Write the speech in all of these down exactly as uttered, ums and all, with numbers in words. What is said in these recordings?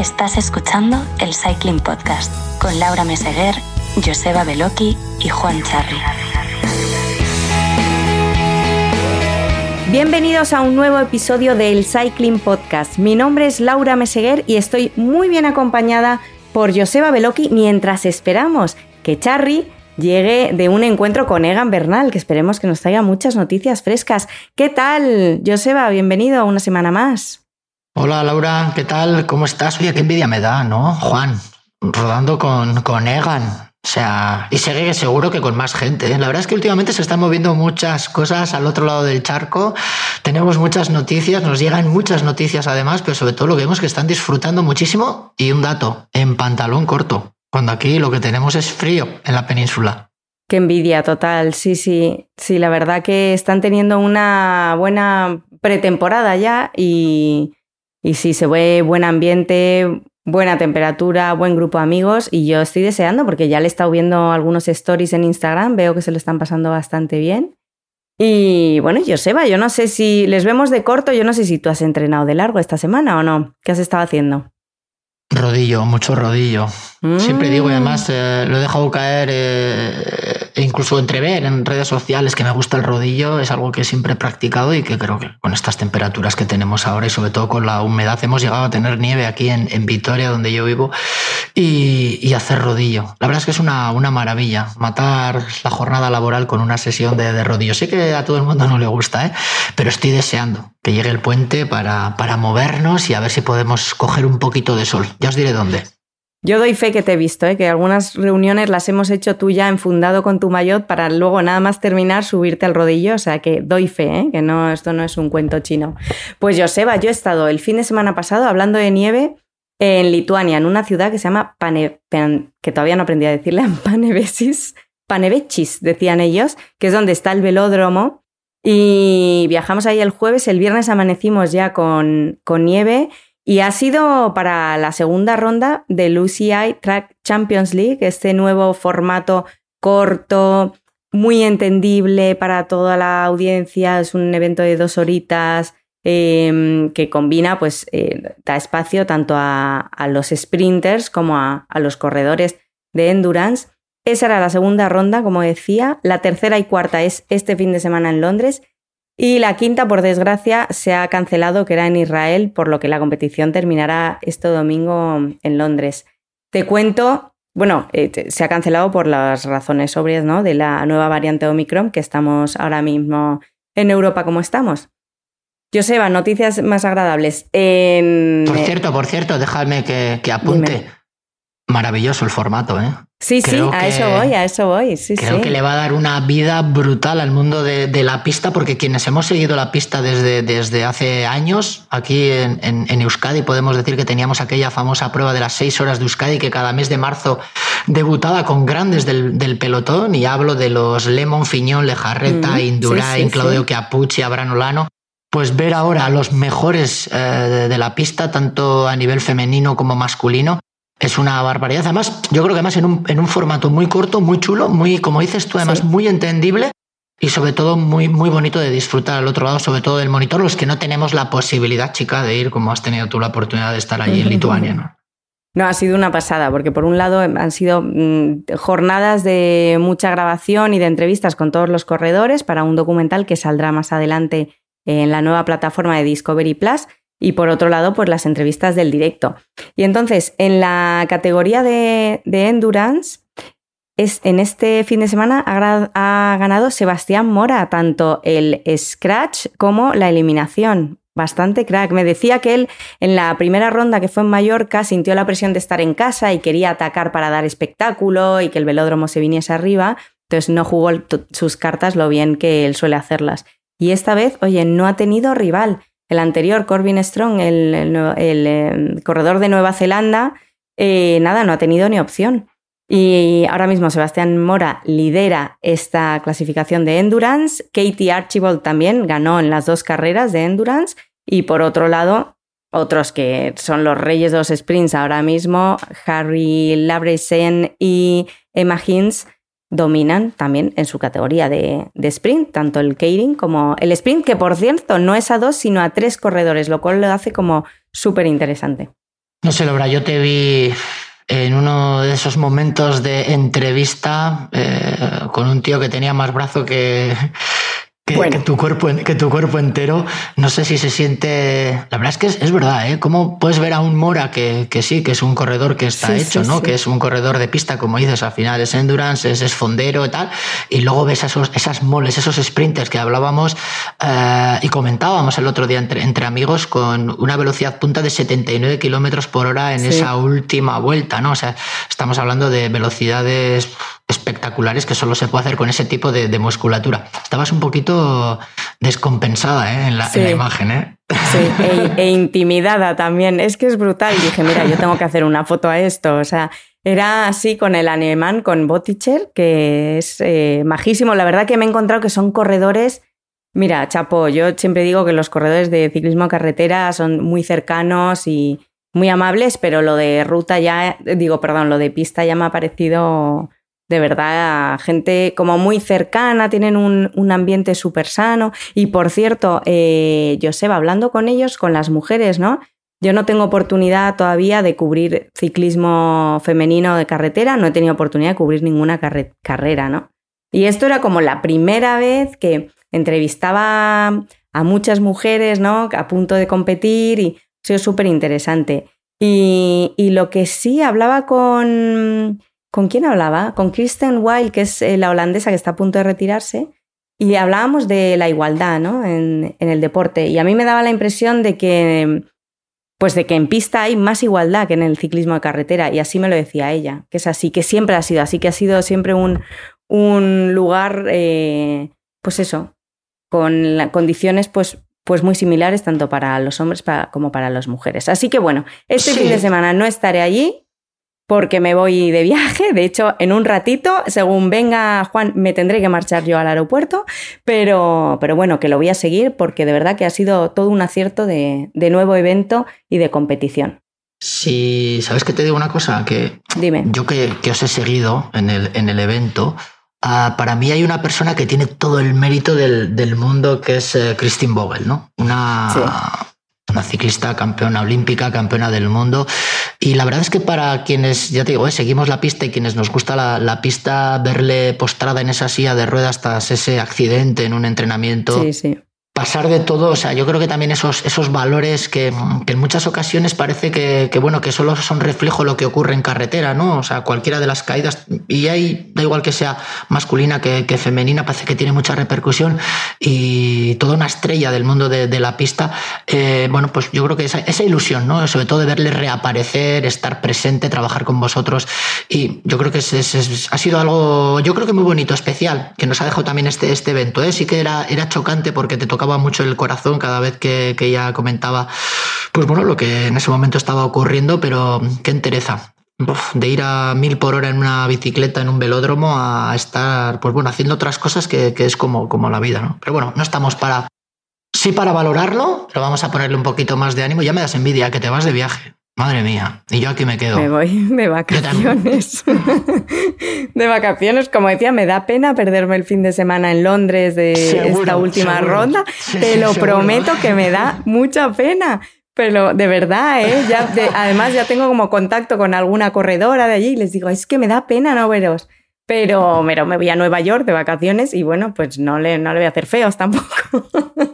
Estás escuchando el Cycling Podcast con Laura Meseguer, Joseba Beloki y Juan Charri. Bienvenidos a un nuevo episodio del Cycling Podcast. Mi nombre es Laura Meseguer y estoy muy bien acompañada por Joseba Beloki mientras esperamos que Charri llegue de un encuentro con Egan Bernal, que esperemos que nos traiga muchas noticias frescas. ¿Qué tal, Joseba? Bienvenido una semana más. Hola Laura, ¿qué tal? ¿Cómo estás? Oye, qué envidia me da, ¿no? Juan, rodando con, con Egan. O sea, y sigue seguro que con más gente, ¿eh? La verdad es que últimamente se están moviendo muchas cosas al otro lado del charco. Tenemos muchas noticias, nos llegan muchas noticias además, pero sobre todo lo que vemos es que están disfrutando muchísimo. Y un dato, en pantalón corto, cuando aquí lo que tenemos es frío en la península. Qué envidia total, sí, sí. Sí, la verdad que están teniendo una buena pretemporada ya y... Y sí, se ve buen ambiente, buena temperatura, buen grupo de amigos y yo estoy deseando porque ya le he estado viendo algunos stories en Instagram, veo que se lo están pasando bastante bien. Y bueno, Joseba, yo no sé si les vemos de corto, yo no sé si tú has entrenado de largo esta semana o no. ¿Qué has estado haciendo? Rodillo, mucho rodillo. Mm. Siempre digo, y además eh, lo he dejado caer eh, e incluso entrever en redes sociales que me gusta el rodillo. Es algo que siempre he practicado y que creo que con estas temperaturas que tenemos ahora y sobre todo con la humedad hemos llegado a tener nieve aquí en, en Vitoria, donde yo vivo, y, y hacer rodillo. La verdad es que es una, una maravilla matar la jornada laboral con una sesión de, de rodillo. Sé que a todo el mundo no le gusta, ¿eh? Pero estoy deseando que llegue el puente para, para movernos y a ver si podemos coger un poquito de sol. Ya os diré dónde. Yo doy fe que te he visto, ¿eh? Que algunas reuniones las hemos hecho tú ya enfundado con tu maillot para luego nada más terminar subirte al rodillo, o sea que doy fe, ¿eh? Que no, esto no es un cuento chino. Pues Joseba, yo he estado el fin de semana pasado hablando de nieve en Lituania, en una ciudad que se llama Pane, Pan, que todavía no aprendí a decirle, Panevėžys, Panevėžys decían ellos, que es donde está el velódromo, y viajamos ahí el jueves, el viernes amanecimos ya con, con nieve. Y ha sido para la segunda ronda del U C I Track Champions League, este nuevo formato corto, muy entendible para toda la audiencia. Es un evento de dos horitas eh, que combina, pues eh, da espacio tanto a, a los sprinters como a, a los corredores de endurance. Esa era la segunda ronda, como decía. La tercera y cuarta es este fin de semana en Londres. Y la quinta, por desgracia, se ha cancelado, que era en Israel, por lo que la competición terminará este domingo en Londres. Te cuento, bueno, eh, se ha cancelado por las razones obvias, ¿no? De la nueva variante Omicron, que estamos ahora mismo en Europa como estamos. Joseba, noticias más agradables. Eh, por cierto, por cierto, déjame que, que apunte. Dime. Maravilloso el formato, ¿eh? Sí, creo sí, a que, eso voy, a eso voy. Sí, creo sí. que le va a dar una vida brutal al mundo de, de la pista, porque quienes hemos seguido la pista desde, desde hace años, aquí en, en, en Euskadi podemos decir que teníamos aquella famosa prueba de las seis horas de Euskadi que cada mes de marzo debutaba con grandes del, del pelotón, y hablo de los Lemon, Fiñón, Lejarreta, mm, Indurain, sí, sí, Claudio sí. Chiappucci, Abraham Olano. Pues ver ahora a los mejores eh, de, de la pista, tanto a nivel femenino como masculino, es una barbaridad. Además, yo creo que además en un, en un formato muy corto, muy chulo, muy, como dices tú, además sí. muy entendible y sobre todo muy, muy bonito de disfrutar al otro lado, sobre todo del monitor, los que no tenemos la posibilidad, chica, de ir como has tenido tú la oportunidad de estar allí en Lituania, ¿no? No, ha sido una pasada, porque por un lado han sido mmm, jornadas de mucha grabación y de entrevistas con todos los corredores para un documental que saldrá más adelante en la nueva plataforma de Discovery Plus. Y por otro lado, pues las entrevistas del directo. Y entonces, en la categoría de, de Endurance, es, en este fin de semana ha, ha ganado Sebastián Mora, tanto el scratch como la eliminación. Bastante crack. Me decía que él, en la primera ronda que fue en Mallorca, sintió la presión de estar en casa y quería atacar para dar espectáculo y que el velódromo se viniese arriba. Entonces no jugó el, sus cartas lo bien que él suele hacerlas. Y esta vez, oye, no ha tenido rival. El anterior, Corbin Strong, el, el, el, el corredor de Nueva Zelanda, eh, nada, no ha tenido ni opción. Y ahora mismo Sebastián Mora lidera esta clasificación de Endurance. Katie Archibald también ganó en las dos carreras de Endurance. Y por otro lado, otros que son los reyes de los sprints ahora mismo, Harry Labreysen y Emma Hinz, dominan también en su categoría de, de sprint, tanto el Keirin como el sprint, que por cierto no es a dos, sino a tres corredores, lo cual lo hace como súper interesante. No sé, Laura, yo te vi en uno de esos momentos de entrevista eh, con un tío que tenía más brazo que... Que, bueno. que, tu cuerpo, que tu cuerpo entero. No sé si se siente... La verdad es que es, es verdad, ¿eh? ¿Cómo puedes ver a un Mora que, que sí, que es un corredor que está sí, hecho, sí, ¿no? Sí. Que es un corredor de pista, como dices, al final es endurance, es, es fondero y tal, y luego ves esos, esas moles, esos sprinters que hablábamos eh, y comentábamos el otro día entre, entre amigos, con una velocidad punta de setenta y nueve kilómetros por hora en sí. esa última vuelta, ¿no? O sea, estamos hablando de velocidades espectaculares que solo se puede hacer con ese tipo de, de musculatura. Estabas un poquito descompensada ¿eh? en, la, sí. en la imagen, ¿eh? Sí, e, e intimidada también. Es que es brutal. Y dije, mira, yo tengo que hacer una foto a esto. O sea, era así con el alemán, con Botticher, que es eh, majísimo. La verdad que me he encontrado que son corredores... Mira, chapo, yo siempre digo que los corredores de ciclismo a carretera son muy cercanos y muy amables, pero lo de ruta ya... Digo, perdón, lo de pista ya me ha parecido... De verdad, gente como muy cercana, tienen un, un ambiente súper sano. Y por cierto, eh, Joseba, hablando con ellos, con las mujeres, ¿no? Yo no tengo oportunidad todavía de cubrir ciclismo femenino de carretera, no he tenido oportunidad de cubrir ninguna carre- carrera, ¿no? Y esto era como la primera vez que entrevistaba a muchas mujeres, ¿no? A punto de competir y ha sido súper interesante. Y, y lo que sí hablaba con... ¿Con quién hablaba? Con Kirsten Wild, que es la holandesa que está a punto de retirarse, y hablábamos de la igualdad, ¿no? en, en el deporte. Y a mí me daba la impresión de que, pues de que en pista hay más igualdad que en el ciclismo de carretera, y así me lo decía ella, que es así, que siempre ha sido así, que ha sido siempre un, un lugar, eh, pues eso, con la, condiciones pues, pues muy similares tanto para los hombres para, como para las mujeres. Así que bueno, este sí. fin de semana no estaré allí, porque me voy de viaje. De hecho, en un ratito, según venga Juan, me tendré que marchar yo al aeropuerto, pero, pero bueno, que lo voy a seguir porque de verdad que ha sido todo un acierto de, de nuevo evento y de competición. Sí, ¿sabes qué te digo una cosa? Que Dime. Yo que, que os he seguido en el, en el evento, uh, para mí hay una persona que tiene todo el mérito del, del mundo, que es uh, Christine Vogel, ¿no? Una... Sí. Una ciclista campeona olímpica, campeona del mundo. Y la verdad es que para quienes, ya te digo, ¿eh? seguimos la pista y quienes nos gusta la, la pista, verle postrada en esa silla de ruedas tras ese accidente en un entrenamiento... Sí, sí. Pasar de todo, o sea, yo creo que también esos, esos valores que, que en muchas ocasiones parece que, que, bueno, que solo son reflejo de lo que ocurre en carretera, ¿no? O sea, cualquiera de las caídas, y ahí da igual que sea masculina que, que femenina, parece que tiene mucha repercusión y toda una estrella del mundo de, de la pista, eh, bueno, pues yo creo que esa, esa ilusión, ¿no? Sobre todo de verle reaparecer, estar presente, trabajar con vosotros, y yo creo que es, es, es, ha sido algo, yo creo que muy bonito, especial, que nos ha dejado también este, este evento, ¿eh? Sí que era, era chocante porque te tocaba mucho el corazón cada vez que, que ella comentaba pues bueno, lo que en ese momento estaba ocurriendo, pero qué entereza Uf, de ir a mil por hora en una bicicleta en un velódromo a estar pues bueno, haciendo otras cosas que, que es como, como la vida, ¿no? Pero bueno, no estamos para sí para valorarlo, pero vamos a ponerle un poquito más de ánimo. Ya me das envidia que te vas de viaje. Madre mía, y yo aquí me quedo. Me voy de vacaciones. De vacaciones, como decía, me da pena perderme el fin de semana en Londres de seguro, esta última seguro. ronda. Sí, Te sí, lo seguro. prometo que me da mucha pena. Pero de verdad, ¿eh? Ya de, además ya tengo como contacto con alguna corredora de allí y les digo, es que me da pena no veros. Pero, pero me voy a Nueva York de vacaciones y bueno, pues no le, no le voy a hacer feos tampoco.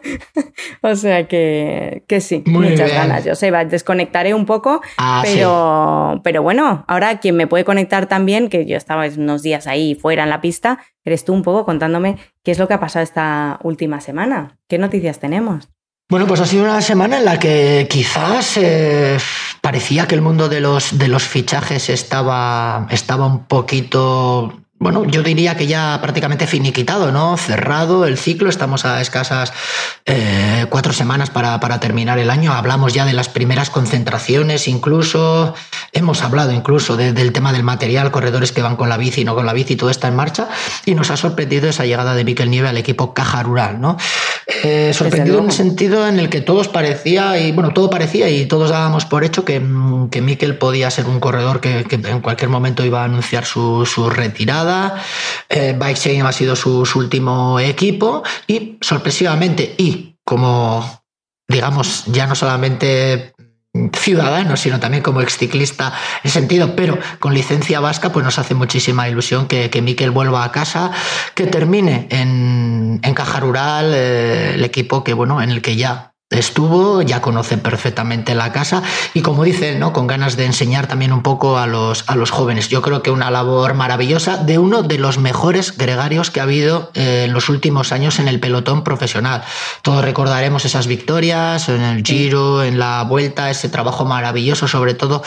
O sea que, que sí, Muy muchas bien. ganas. Yo sé, desconectaré un poco, ah, pero, sí. pero bueno, ahora quien me puede conectar también, que yo estaba unos días ahí fuera en la pista, eres tú un poco contándome qué es lo que ha pasado esta última semana. ¿Qué noticias tenemos? Bueno, pues ha sido una semana en la que quizás eh, parecía que el mundo de los, de los fichajes estaba, estaba un poquito... Bueno, yo diría que ya prácticamente finiquitado, ¿no? Cerrado el ciclo, estamos a escasas eh, cuatro semanas para, para terminar el año. Hablamos ya de las primeras concentraciones, incluso hemos hablado incluso de, del tema del material, corredores que van con la bici y no con la bici, todo está en marcha, y nos ha sorprendido esa llegada de Mikel Nieve al equipo Caja Rural, ¿no? Eh, sorprendido en el sentido en el que todos parecía, y bueno, todo parecía y todos dábamos por hecho que, que Mikel podía ser un corredor que, que en cualquier momento iba a anunciar su, su retirada. Eh, Bike Shame ha sido su, su último equipo y sorpresivamente y como digamos ya no solamente ciudadano, sino también como exciclista en sentido, pero con licencia vasca, pues nos hace muchísima ilusión que, que Mikel vuelva a casa, que termine en, en Caja Rural, eh, el equipo que, bueno, en el que ya estuvo, ya conoce perfectamente la casa y, como dice, ¿no?, con ganas de enseñar también un poco a los, a los jóvenes. Yo creo que una labor maravillosa de uno de los mejores gregarios que ha habido eh, en los últimos años en el pelotón profesional. Todos recordaremos esas victorias en el Giro, en la Vuelta, ese trabajo maravilloso, sobre todo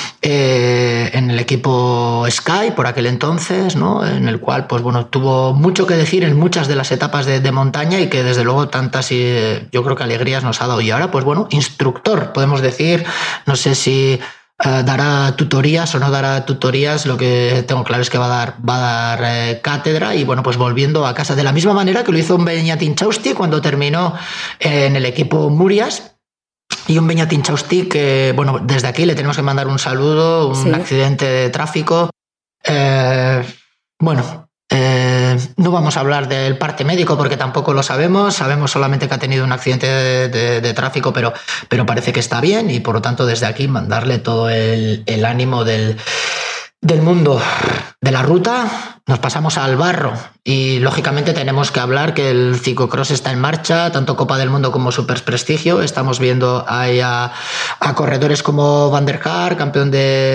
eh, en el equipo Sky por aquel entonces, ¿no?, en el cual, pues bueno, tuvo mucho que decir en muchas de las etapas de, de montaña y que desde luego tantas, eh, yo creo que alegrías nos ha dado. Y ahora, pues bueno, instructor, podemos decir. No sé si eh, dará tutorías o no dará tutorías. Lo que tengo claro es que va a dar, va a dar eh, cátedra y, bueno, pues volviendo a casa de la misma manera que lo hizo un Beñat Intxausti cuando terminó eh, en el equipo Murias. Y un Beñat Intxausti que, bueno, desde aquí le tenemos que mandar un saludo, un sí. accidente de tráfico. Eh, bueno... Eh, no vamos a hablar del parte médico porque tampoco lo sabemos, sabemos solamente que ha tenido un accidente de, de, de tráfico, pero, pero parece que está bien y, por lo tanto, desde aquí mandarle todo el, el ánimo del, del mundo. De la ruta nos pasamos al barro y, lógicamente, tenemos que hablar que el ciclocross está en marcha, tanto Copa del Mundo como Super Prestigio. Estamos viendo ahí a, a corredores como Van der Haar, campeón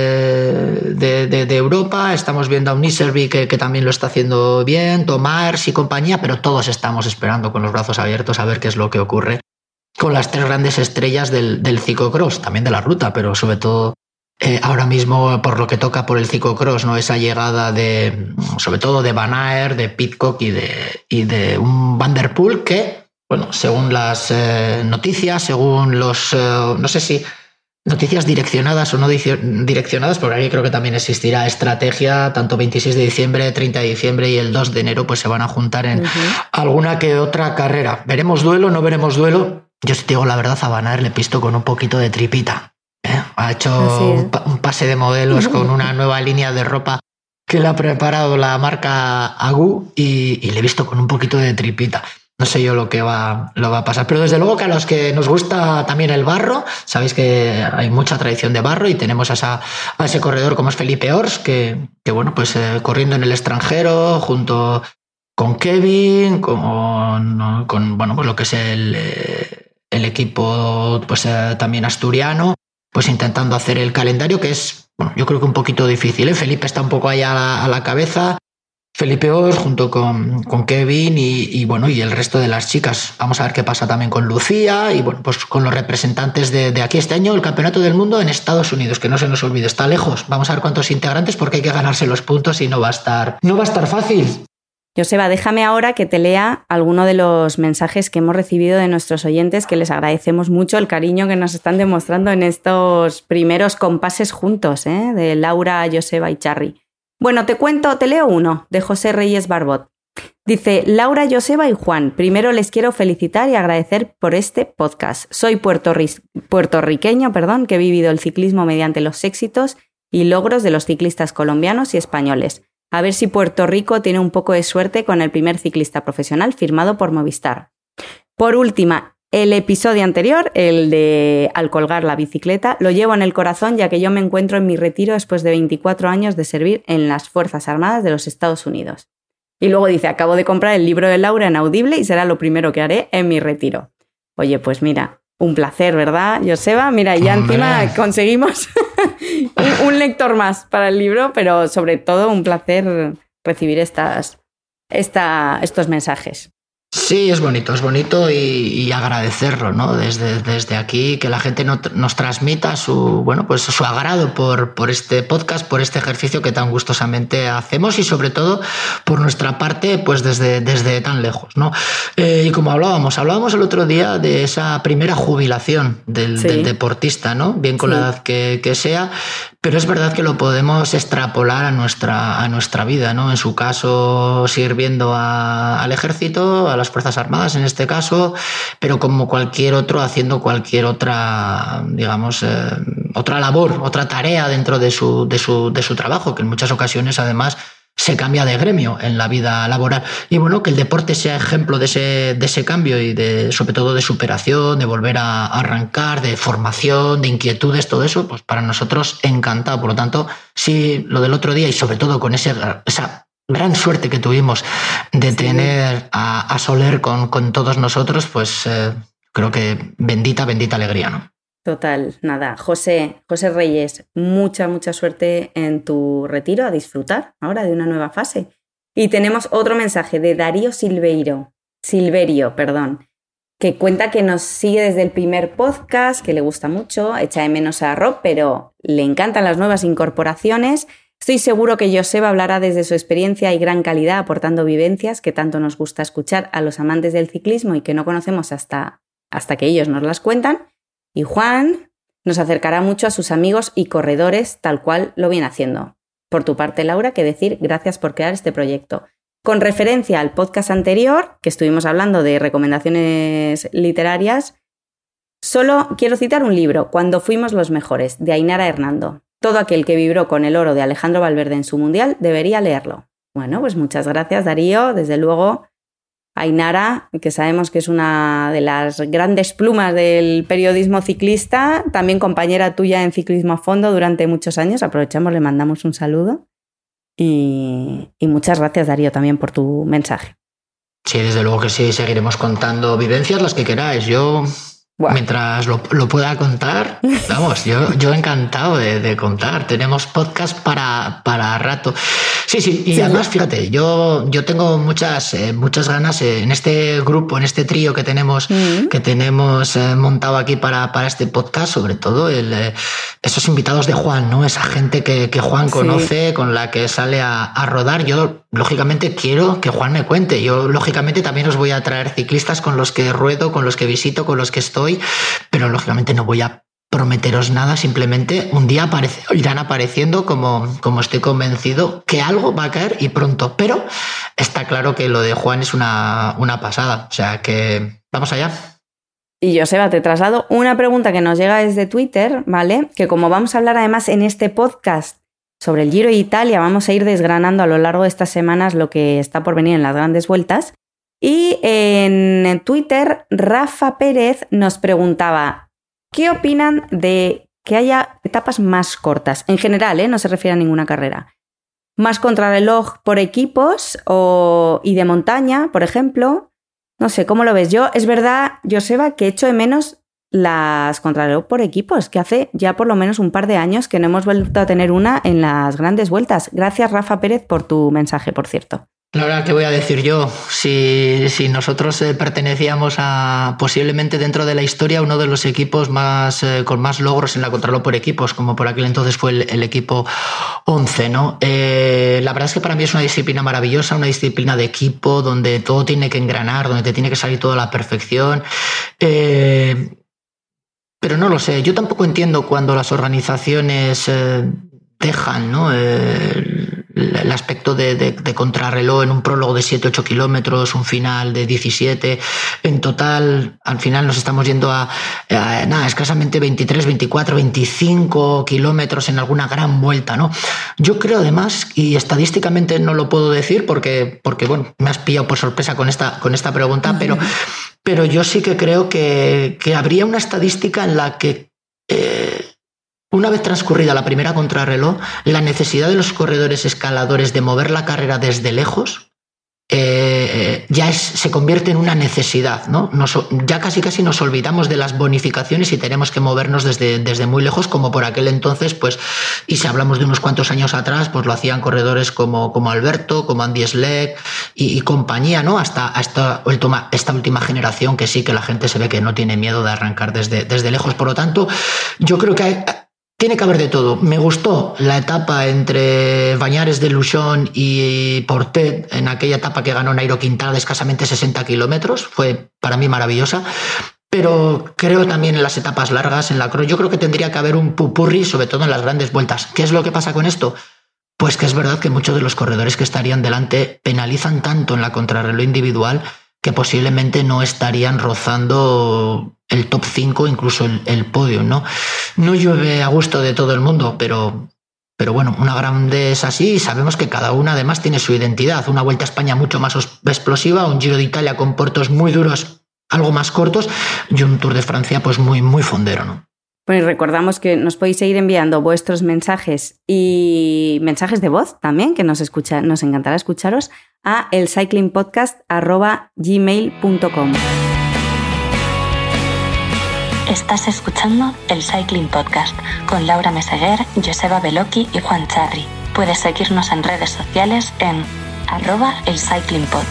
de, de, de, de Europa. Estamos viendo a un Iserby que, que también lo está haciendo bien, Tomars y compañía, pero todos estamos esperando con los brazos abiertos a ver qué es lo que ocurre con las tres grandes estrellas del, del ciclocross, también de la ruta, pero sobre todo Eh, ahora mismo, por lo que toca por el ciclocross, ¿no?, esa llegada de, sobre todo de Van Aert, de Pidcock y de, y de un Van der Poel que, bueno, según las eh, noticias, según los, eh, no sé si noticias direccionadas o no direccionadas, porque aquí creo que también existirá estrategia, tanto veintiséis de diciembre, treinta de diciembre y el dos de enero, pues se van a juntar en uh-huh. alguna que otra carrera. ¿Veremos duelo? ¿No veremos duelo? Yo, si te digo la verdad, a Van Aert le pisto con un poquito de tripita. ¿Eh? Ha hecho un, pa- un pase de modelos con una nueva línea de ropa que le ha preparado la marca Agu y, y le he visto con un poquito de tripita. No sé yo lo que va, lo va a pasar, pero desde luego que a los que nos gusta también el barro, sabéis que hay mucha tradición de barro y tenemos a, esa, a ese corredor como es Felipe Ors, que, que bueno, pues eh, corriendo en el extranjero junto con Kevin, con, con bueno, pues lo que es el, el equipo pues eh, también asturiano, pues intentando hacer el calendario, que es, bueno, yo creo que un poquito difícil, ¿eh? Felipe está un poco ahí a la, a la cabeza, Felipe Ors junto con, con Kevin y, y, bueno, y el resto de las chicas. Vamos a ver qué pasa también con Lucía y, bueno, pues con los representantes de, de aquí este año, el Campeonato del Mundo en Estados Unidos, que no se nos olvide, está lejos. Vamos a ver cuántos integrantes porque hay que ganarse los puntos y no va a estar, no va a estar fácil. Joseba, déjame ahora que te lea alguno de los mensajes que hemos recibido de nuestros oyentes, que les agradecemos mucho el cariño que nos están demostrando en estos primeros compases juntos, ¿eh? De Laura, Joseba y Charri. Bueno, te cuento, te leo uno, de José Reyes Barbot. Dice: Laura, Joseba y Juan, primero les quiero felicitar y agradecer por este podcast. Soy puertorri- puertorriqueño, perdón, que he vivido el ciclismo mediante los éxitos y logros de los ciclistas colombianos y españoles. A ver si Puerto Rico tiene un poco de suerte con el primer ciclista profesional firmado por Movistar. Por última, el episodio anterior, el de Al colgar la bicicleta, lo llevo en el corazón ya que yo me encuentro en mi retiro después de veinticuatro años de servir en las Fuerzas Armadas de los Estados Unidos. Y luego dice: acabo de comprar el libro de Laura en Audible y será lo primero que haré en mi retiro. Oye, pues mira, un placer, ¿verdad, Joseba? Mira, ya ¡hombre! Encima conseguimos un, un lector más para el libro, pero sobre todo un placer recibir estas, esta, estos mensajes. Sí, es bonito, es bonito y, y agradecerlo, ¿no? Desde, desde aquí, que la gente no, nos transmita su, bueno, pues su agrado por, por este podcast, por este ejercicio que tan gustosamente hacemos y sobre todo por nuestra parte, pues desde, desde tan lejos, ¿no? Eh, y como hablábamos, hablábamos el otro día de esa primera jubilación del, sí. del deportista, ¿no? Bien con sí. la edad que, que sea, pero es verdad que lo podemos extrapolar a nuestra, a nuestra vida, ¿no? En su caso, sirviendo a, al ejército, a las Fuerzas Armadas en este caso, pero como cualquier otro haciendo cualquier otra, digamos, eh, otra labor, otra tarea dentro de su, de su, de su trabajo, que en muchas ocasiones además se cambia de gremio en la vida laboral. Y bueno, que el deporte sea ejemplo de ese, de ese cambio y de, sobre todo de superación, de volver a arrancar, de formación, de inquietudes, todo eso, pues para nosotros encantado. Por lo tanto, sí, lo del otro día y sobre todo con ese, esa gran suerte que tuvimos de sí. tener a, a Soler con, con todos nosotros, pues eh, creo que bendita, bendita alegría, ¿no? Total, nada. José, José Reyes, mucha, mucha suerte en tu retiro, a disfrutar ahora de una nueva fase. Y tenemos otro mensaje de Darío Silveiro, Silverio, perdón, que cuenta que nos sigue desde el primer podcast, que le gusta mucho, echa de menos a Rob, pero le encantan las nuevas incorporaciones. Estoy seguro que Joseba hablará desde su experiencia y gran calidad, aportando vivencias que tanto nos gusta escuchar a los amantes del ciclismo y que no conocemos hasta, hasta que ellos nos las cuentan. Y Juan nos acercará mucho a sus amigos y corredores, tal cual lo viene haciendo. Por tu parte, Laura, que decir gracias por crear este proyecto. Con referencia al podcast anterior, que estuvimos hablando de recomendaciones literarias, solo quiero citar un libro, Cuando fuimos los mejores, de Ainara Hernando. Todo aquel que vibró con el oro de Alejandro Valverde en su mundial debería leerlo. Bueno, pues muchas gracias, Darío. Desde luego, Ainara, que sabemos que es una de las grandes plumas del periodismo ciclista, también compañera tuya en Ciclismo a Fondo durante muchos años. Aprovechamos, le mandamos un saludo. Y, y muchas gracias, Darío, también por tu mensaje. Sí, desde luego que sí, seguiremos contando vivencias, las que queráis. Yo, wow. mientras lo, lo pueda contar, vamos, yo, yo encantado de, de contar. Tenemos podcast para, para rato. Sí, sí, y sí, además, fíjate, yo, yo tengo muchas, eh, muchas ganas eh, en este grupo, en este trío que tenemos, mm. que tenemos eh, montado aquí para, para este podcast, sobre todo el, eh, esos invitados de Juan, ¿no? Esa gente que, que Juan conoce, sí. con la que sale a, a rodar. Yo, lógicamente, quiero que Juan me cuente. Yo, lógicamente, también os voy a traer ciclistas con los que ruedo, con los que visito, con los que estoy, pero lógicamente no voy a prometeros nada, simplemente un día aparece, irán apareciendo como, como estoy convencido que algo va a caer y pronto, pero está claro que lo de Juan es una, una pasada, o sea que vamos allá. Y Joseba, te traslado una pregunta que nos llega desde Twitter, ¿vale? Que como vamos a hablar además en este podcast sobre el Giro de Italia, vamos a ir desgranando a lo largo de estas semanas lo que está por venir en las grandes vueltas. Y en Twitter, Rafa Pérez nos preguntaba: ¿qué opinan de que haya etapas más cortas? En general, ¿eh? No se refiere a ninguna carrera. Más contrarreloj por equipos o, y de montaña, por ejemplo. No sé, ¿cómo lo ves? Yo, es verdad, Joseba, que echo de menos las contrarreloj por equipos, que hace ya por lo menos un par de años que no hemos vuelto a tener una en las grandes vueltas. Gracias, Rafa Pérez, por tu mensaje, por cierto. La verdad, ¿qué voy a decir yo? Si, si nosotros eh, pertenecíamos a, posiblemente dentro de la historia, uno de los equipos más eh, con más logros en la contrarreloj por equipos, como por aquel entonces fue el, el equipo once, ¿no? Eh, la verdad es que para mí es una disciplina maravillosa, una disciplina de equipo, donde todo tiene que engranar, donde te tiene que salir todo a la perfección. Eh, pero no lo sé, yo tampoco entiendo cuando las organizaciones eh, dejan, ¿no? Eh, el aspecto de, de, de contrarreloj en un prólogo de siete ocho kilómetros, un final de diecisiete, en total al final nos estamos yendo a, a nada, escasamente veintitrés, veinticuatro, veinticinco kilómetros en alguna gran vuelta, ¿no? Yo creo además, y estadísticamente no lo puedo decir porque, porque bueno, me has pillado por sorpresa con esta, con esta pregunta, uh-huh. pero, pero yo sí que creo que, que habría una estadística en la que eh, una vez transcurrida la primera contrarreloj, la necesidad de los corredores escaladores de mover la carrera desde lejos eh, ya es, se convierte en una necesidad, ¿no? Nos, ya casi casi nos olvidamos de las bonificaciones y tenemos que movernos desde, desde muy lejos, como por aquel entonces, pues, y si hablamos de unos cuantos años atrás, pues lo hacían corredores como, como Alberto, como Andy Schleck y, y compañía, ¿no? Hasta, hasta última, esta última generación que sí que la gente se ve que no tiene miedo de arrancar desde, desde lejos. Por lo tanto, yo creo que hay, tiene que haber de todo. Me gustó la etapa entre Bañares de Luchón y Portet, en aquella etapa que ganó Nairo Quintana de escasamente sesenta kilómetros. Fue para mí maravillosa. Pero creo también en las etapas largas, en la cross, yo creo que tendría que haber un pupurri, sobre todo en las grandes vueltas. ¿Qué es lo que pasa con esto? Pues que es verdad que muchos de los corredores que estarían delante penalizan tanto en la contrarreloj individual que posiblemente no estarían rozando el top cinco, incluso el, el podio, ¿no? No llueve a gusto de todo el mundo, pero Pero bueno, una grande es así y sabemos que cada una además tiene su identidad. Una Vuelta a España mucho más explosiva, un Giro de Italia con puertos muy duros, algo más cortos, y un Tour de Francia pues muy, muy fondero, ¿no? Pues recordamos que nos podéis seguir enviando vuestros mensajes y mensajes de voz también, que nos, escucha, nos encantará escucharos, a elcyclingpodcast arroba gmail punto com. Estás escuchando el Cycling Podcast con Laura Meseguer, Joseba Beloki y Juan Charri. Puedes seguirnos en redes sociales en arroba elcyclingpod.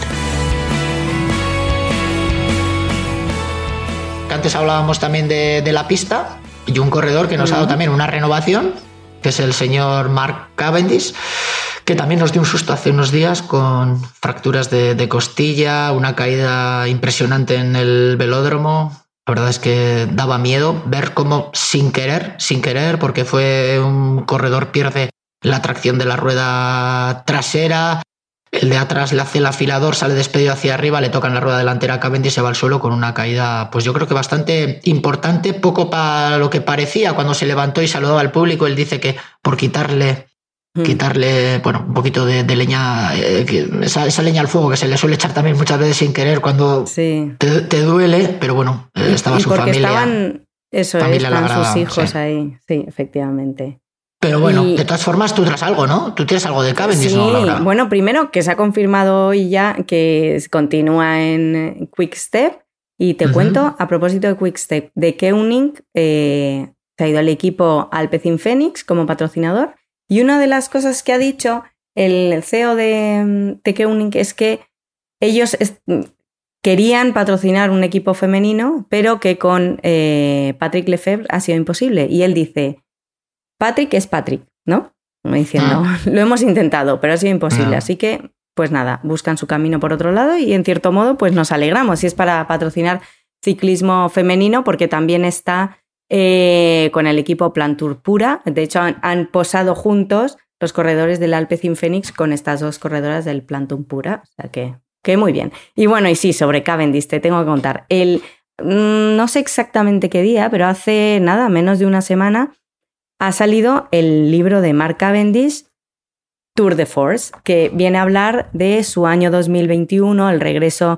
Antes hablábamos también de, de la pista y un corredor que nos uh-huh. ha dado también una renovación, que es el señor Mark Cavendish, que también nos dio un susto hace unos días con fracturas de, de costilla, una caída impresionante en el velódromo. La verdad es que daba miedo ver cómo sin querer, sin querer, porque fue un corredor, pierde la tracción de la rueda trasera, el de atrás le hace el afilador, sale despedido hacia arriba, le toca en la rueda delantera a Cavendish y se va al suelo con una caída, pues yo creo que bastante importante, poco para lo que parecía cuando se levantó y saludaba al público. Él dice que por quitarle... quitarle bueno, un poquito de, de leña, eh, esa, esa leña al fuego que se le suele echar también muchas veces sin querer cuando sí. te, te duele, pero bueno, eh, estaba y su porque familia. Estaban, eso, familia estaban lagrada, sus hijos sí. ahí, sí, efectivamente. Pero bueno, y... de todas formas tú traes algo, ¿no? Tú tienes algo de Cavendish, sí, ¿no, Laura? Bueno, primero que se ha confirmado hoy ya que continúa en Quick Step y te uh-huh. cuento, a propósito de Quick Step, de Koenig eh, se ha ido al equipo Alpecin Fenix como patrocinador. Y una de las cosas que ha dicho el C E O de, de Koenig es que ellos es, querían patrocinar un equipo femenino, pero que con eh, Patrick Lefebvre ha sido imposible. Y él dice, Patrick es Patrick, ¿no? Como diciendo, ah. lo hemos intentado, pero ha sido imposible. Ah. Así que, pues nada, buscan su camino por otro lado y en cierto modo, pues nos alegramos. Si es para patrocinar ciclismo femenino, porque también está... Eh, con el equipo Plantur Pura. De hecho, han, han posado juntos los corredores del Alpecin Fenix con estas dos corredoras del Plantur Pura. O sea que, que muy bien. Y bueno, y sí, sobre Cavendish te tengo que contar. El, mmm, no sé exactamente qué día, pero hace nada, menos de una semana, ha salido el libro de Mark Cavendish, Tour de Force, que viene a hablar de su año dos mil veintiuno, el regreso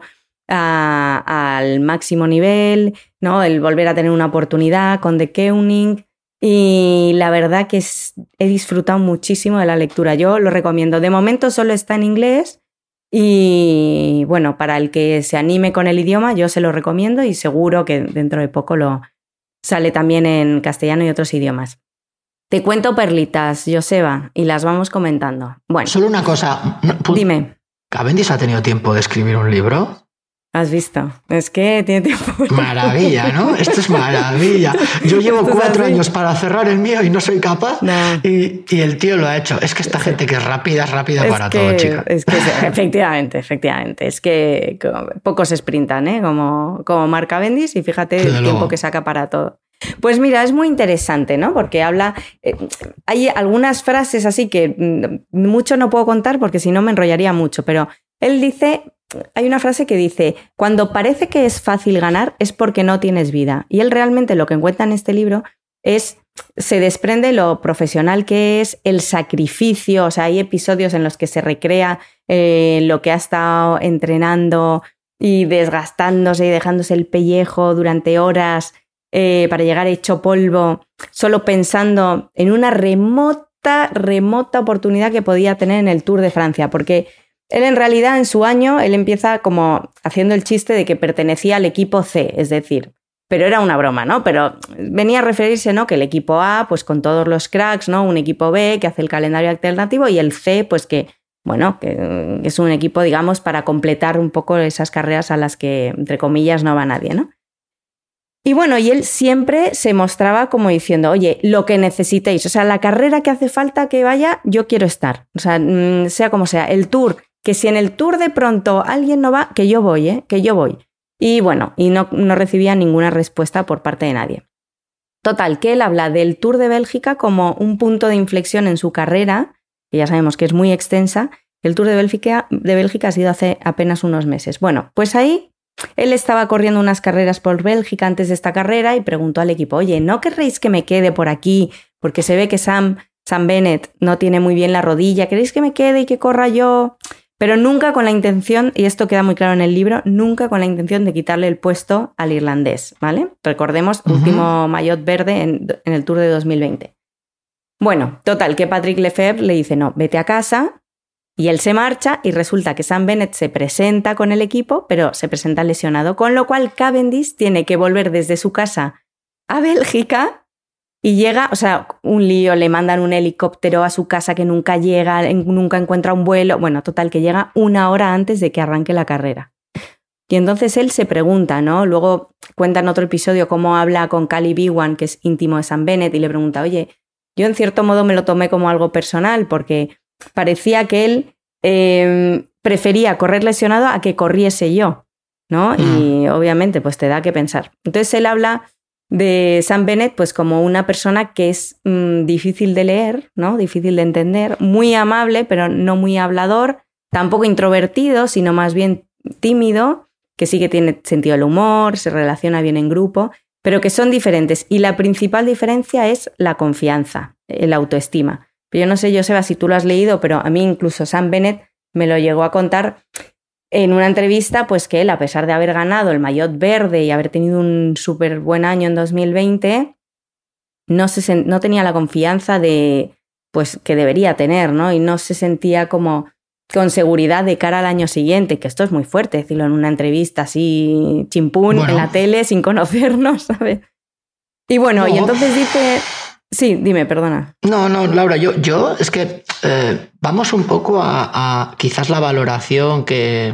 A, al máximo nivel, ¿no? El volver a tener una oportunidad con The Koenig, y la verdad que es, he disfrutado muchísimo de la lectura. Yo lo recomiendo. De momento solo está en inglés y bueno, para el que se anime con el idioma yo se lo recomiendo y seguro que dentro de poco lo sale también en castellano y otros idiomas. Te cuento perlitas, Joseba, y las vamos comentando. Bueno, solo una cosa. Dime. ¿Cavendish ha tenido tiempo de escribir un libro? ¿Has visto? Es que tiene tiempo. Maravilla, ¿no? Esto es maravilla. Yo llevo cuatro años para cerrar el mío y no soy capaz. No. Y, y el tío lo ha hecho. Es que esta gente que es rápida, es rápida es para que, todo, chica. Es que efectivamente, efectivamente. Es que pocos sprintan, ¿eh? Como, como Mark Cavendish, y fíjate el tiempo luego. que saca para todo. Pues mira, es muy interesante, ¿no? Porque habla... Eh, hay algunas frases así que mucho no puedo contar porque si no me enrollaría mucho, pero él dice... Hay una frase que dice, cuando parece que es fácil ganar es porque no tienes vida. Y él realmente lo que encuentra en este libro es, se desprende lo profesional que es, el sacrificio. O sea, hay episodios en los que se recrea eh, lo que ha estado entrenando y desgastándose y dejándose el pellejo durante horas eh, para llegar hecho polvo, solo pensando en una remota, remota oportunidad que podía tener en el Tour de Francia, porque... Él en realidad en su año, él empieza como haciendo el chiste de que pertenecía al equipo C, es decir, pero era una broma, ¿no? Pero venía a referirse, ¿no? Que el equipo A, pues con todos los cracks, ¿no? Un equipo B que hace el calendario alternativo y el C, pues que, bueno, que es un equipo, digamos, para completar un poco esas carreras a las que, entre comillas, no va nadie, ¿no? Y bueno, y él siempre se mostraba como diciendo, oye, lo que necesitéis, o sea, la carrera que hace falta que vaya, yo quiero estar, o sea, sea como sea, el Tour... Que si en el Tour de pronto alguien no va, que yo voy, ¿eh? Que yo voy. Y bueno, y no, no recibía ninguna respuesta por parte de nadie. Total, que él habla del Tour de Bélgica como un punto de inflexión en su carrera, que ya sabemos que es muy extensa. El Tour de Bélgica, de Bélgica ha sido hace apenas unos meses. Bueno, pues ahí él estaba corriendo unas carreras por Bélgica antes de esta carrera y preguntó al equipo, oye, ¿no querréis que me quede por aquí? Porque se ve que Sam... Sam Bennett no tiene muy bien la rodilla, ¿queréis que me quede y que corra yo? Pero nunca con la intención, y esto queda muy claro en el libro, nunca con la intención de quitarle el puesto al irlandés, ¿vale? Recordemos, uh-huh. último maillot verde en, en el Tour de dos mil veinte. Bueno, total, que Patrick Lefevere le dice, no, vete a casa, y él se marcha, y resulta que Sam Bennett se presenta con el equipo, pero se presenta lesionado, con lo cual Cavendish tiene que volver desde su casa a Bélgica, y llega, o sea, un lío, le mandan un helicóptero a su casa que nunca llega, nunca encuentra un vuelo, bueno, total, que llega una hora antes de que arranque la carrera. Y entonces él se pregunta, ¿no? Luego cuenta en otro episodio cómo habla con Caleb Ewan, que es íntimo de Sam Bennett, y le pregunta, oye, yo en cierto modo me lo tomé como algo personal, porque parecía que él eh, prefería correr lesionado a que corriese yo, ¿no? Mm. Y obviamente pues te da que pensar. Entonces él habla de Sam Bennett pues como una persona que es mmm, difícil de leer, ¿no? Difícil de entender, muy amable, pero no muy hablador, tampoco introvertido, sino más bien tímido, que sí que tiene sentido del humor, se relaciona bien en grupo, pero que son diferentes. Y la principal diferencia es la confianza, la autoestima. Yo no sé, Joseba, si tú lo has leído, pero a mí incluso Sam Bennett me lo llegó a contar en una entrevista, pues que él, a pesar de haber ganado el maillot verde y haber tenido un súper buen año en dos mil veinte, no, se, no tenía la confianza de, pues, que debería tener, ¿no? Y no se sentía como con seguridad de cara al año siguiente, que esto es muy fuerte, decirlo en una entrevista así chimpún, bueno, en la tele, sin conocernos, ¿sabes? Y bueno, no. Y entonces dice... Sí, dime, perdona. No, no, Laura, yo, yo es que eh, vamos un poco a, a quizás la valoración que,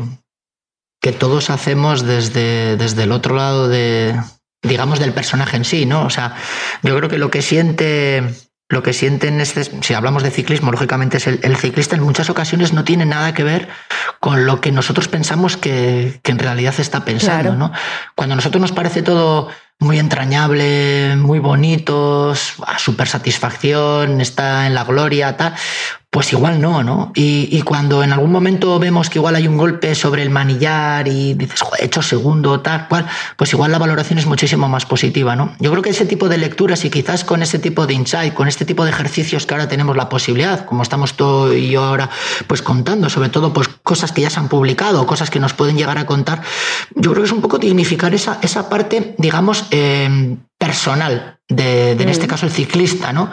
que todos hacemos desde, desde el otro lado de, digamos, del personaje en sí, ¿no? O sea, yo creo que lo que siente... Lo que sienten, este, si hablamos de ciclismo, lógicamente es el, el ciclista en muchas ocasiones no tiene nada que ver con lo que nosotros pensamos que, que en realidad está pensando, claro. ¿no? Cuando a nosotros nos parece todo muy entrañable, muy bonito, súper satisfacción, está en la gloria, tal, pues igual no, ¿no? Y, y cuando en algún momento vemos que igual hay un golpe sobre el manillar y dices, joder, he hecho segundo, tal cual, pues igual la valoración es muchísimo más positiva, ¿no? Yo creo que ese tipo de lecturas y quizás con ese tipo de insight, con este tipo de ejercicios que ahora tenemos la posibilidad, como estamos tú y yo ahora pues contando, sobre todo pues cosas que ya se han publicado, cosas que nos pueden llegar a contar, yo creo que es un poco dignificar esa, esa parte, digamos, eh, personal de, de en este caso el ciclista, ¿no?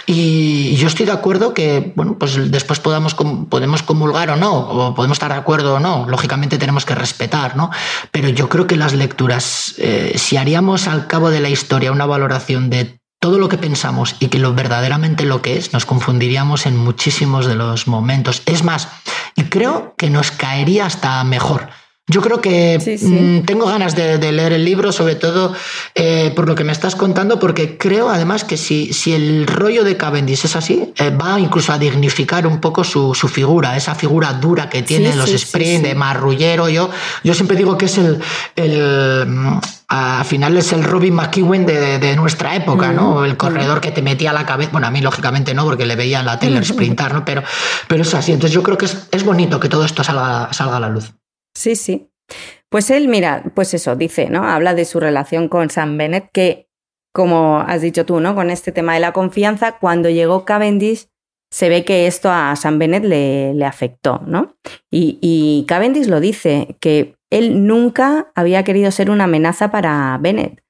Y yo estoy de acuerdo que, bueno, pues después podamos, podemos comulgar o no, o podemos estar de acuerdo o no, lógicamente tenemos que respetar, ¿no? Pero yo creo que las lecturas, eh, si haríamos al cabo de la historia una valoración de todo lo que pensamos y que lo verdaderamente lo que es, nos confundiríamos en muchísimos de los momentos. Es más, y creo que nos caería hasta mejor. Yo creo que sí, sí. Mmm, tengo ganas de, de leer el libro, sobre todo eh, por lo que me estás contando, porque creo además que si, si el rollo de Cavendish es así, eh, va incluso a dignificar un poco su, su figura, esa figura dura que tiene sí, en los sí, sprints, sí, sí. de marrullero. Yo, yo siempre digo que es el... el al final es el Robin McEwen de, de, de nuestra época, mm, ¿no? El corredor mm. que te metía a la cabeza. Bueno, a mí lógicamente no, porque le veía en la tele sprintar, ¿no? Pero, pero es así. Entonces yo creo que es, es bonito que todo esto salga, salga a la luz. Sí, sí. Pues él, mira, pues eso, dice, ¿no? Habla de su relación con Sam Bennett, que, como has dicho tú, ¿no? Con este tema de la confianza, cuando llegó Cavendish, se ve que esto a Sam Bennett le, le afectó, ¿no? Y, y Cavendish lo dice, que él nunca había querido ser una amenaza para Bennett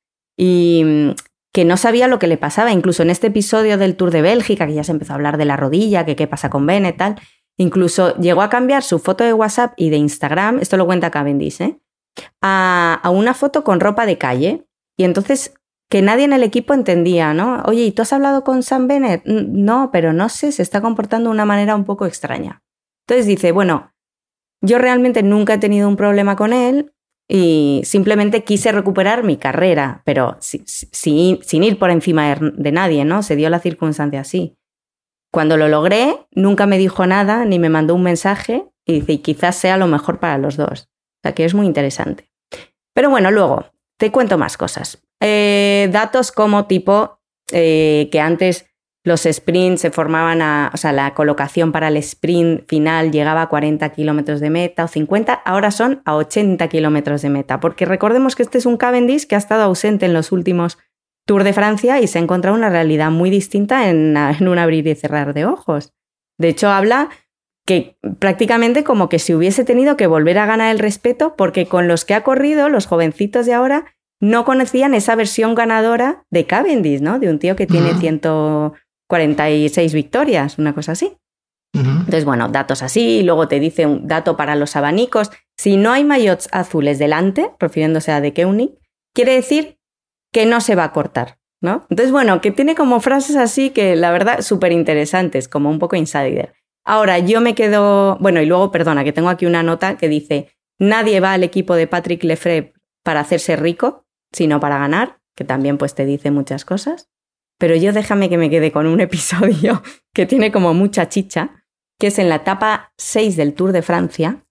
y que no sabía lo que le pasaba. Incluso en este episodio del Tour de Bélgica, que ya se empezó a hablar de la rodilla, que qué pasa con Bennett, tal... Incluso llegó a cambiar su foto de WhatsApp y de Instagram, esto lo cuenta Cavendish, ¿eh? a, a una foto con ropa de calle. Y entonces que nadie en el equipo entendía, ¿no? Oye, ¿y tú has hablado con Sam Bennett? No, pero no sé, se está comportando de una manera un poco extraña. Entonces dice, bueno, yo realmente nunca he tenido un problema con él y simplemente quise recuperar mi carrera, pero sin, sin, sin ir por encima de, de nadie, ¿no? Se dio la circunstancia así. Cuando lo logré, nunca me dijo nada ni me mandó un mensaje y dice, y quizás sea lo mejor para los dos. O sea, que es muy interesante. Pero bueno, luego te cuento más cosas. Eh, datos como tipo eh, que antes los sprints se formaban a... O sea, la colocación para el sprint final llegaba a cuarenta kilómetros de meta o cincuenta, ahora son a ochenta kilómetros de meta. Porque recordemos que este es un Cavendish que ha estado ausente en los últimos Tour de Francia y se ha encontrado una realidad muy distinta en, en un abrir y cerrar de ojos. De hecho, habla que prácticamente como que si hubiese tenido que volver a ganar el respeto, porque con los que ha corrido, los jovencitos de ahora, no conocían esa versión ganadora de Cavendish, ¿no? De un tío que tiene uh-huh. ciento cuarenta y seis victorias, una cosa así. Uh-huh. Entonces, bueno, datos así, y luego te dice un dato para los abanicos. Si no hay maillots azules delante, refiriéndose a De Koenig, quiere decir que no se va a cortar, ¿no? Entonces, bueno, que tiene como frases así que, la verdad, súper interesantes, como un poco insider. Ahora, yo me quedo... Bueno, y luego, perdona, que tengo aquí una nota que dice: nadie va al equipo de Patrick Lefevere para hacerse rico, sino para ganar, que también pues te dice muchas cosas. Pero yo déjame que me quede con un episodio que tiene como mucha chicha, que es en la etapa seis del Tour de Francia.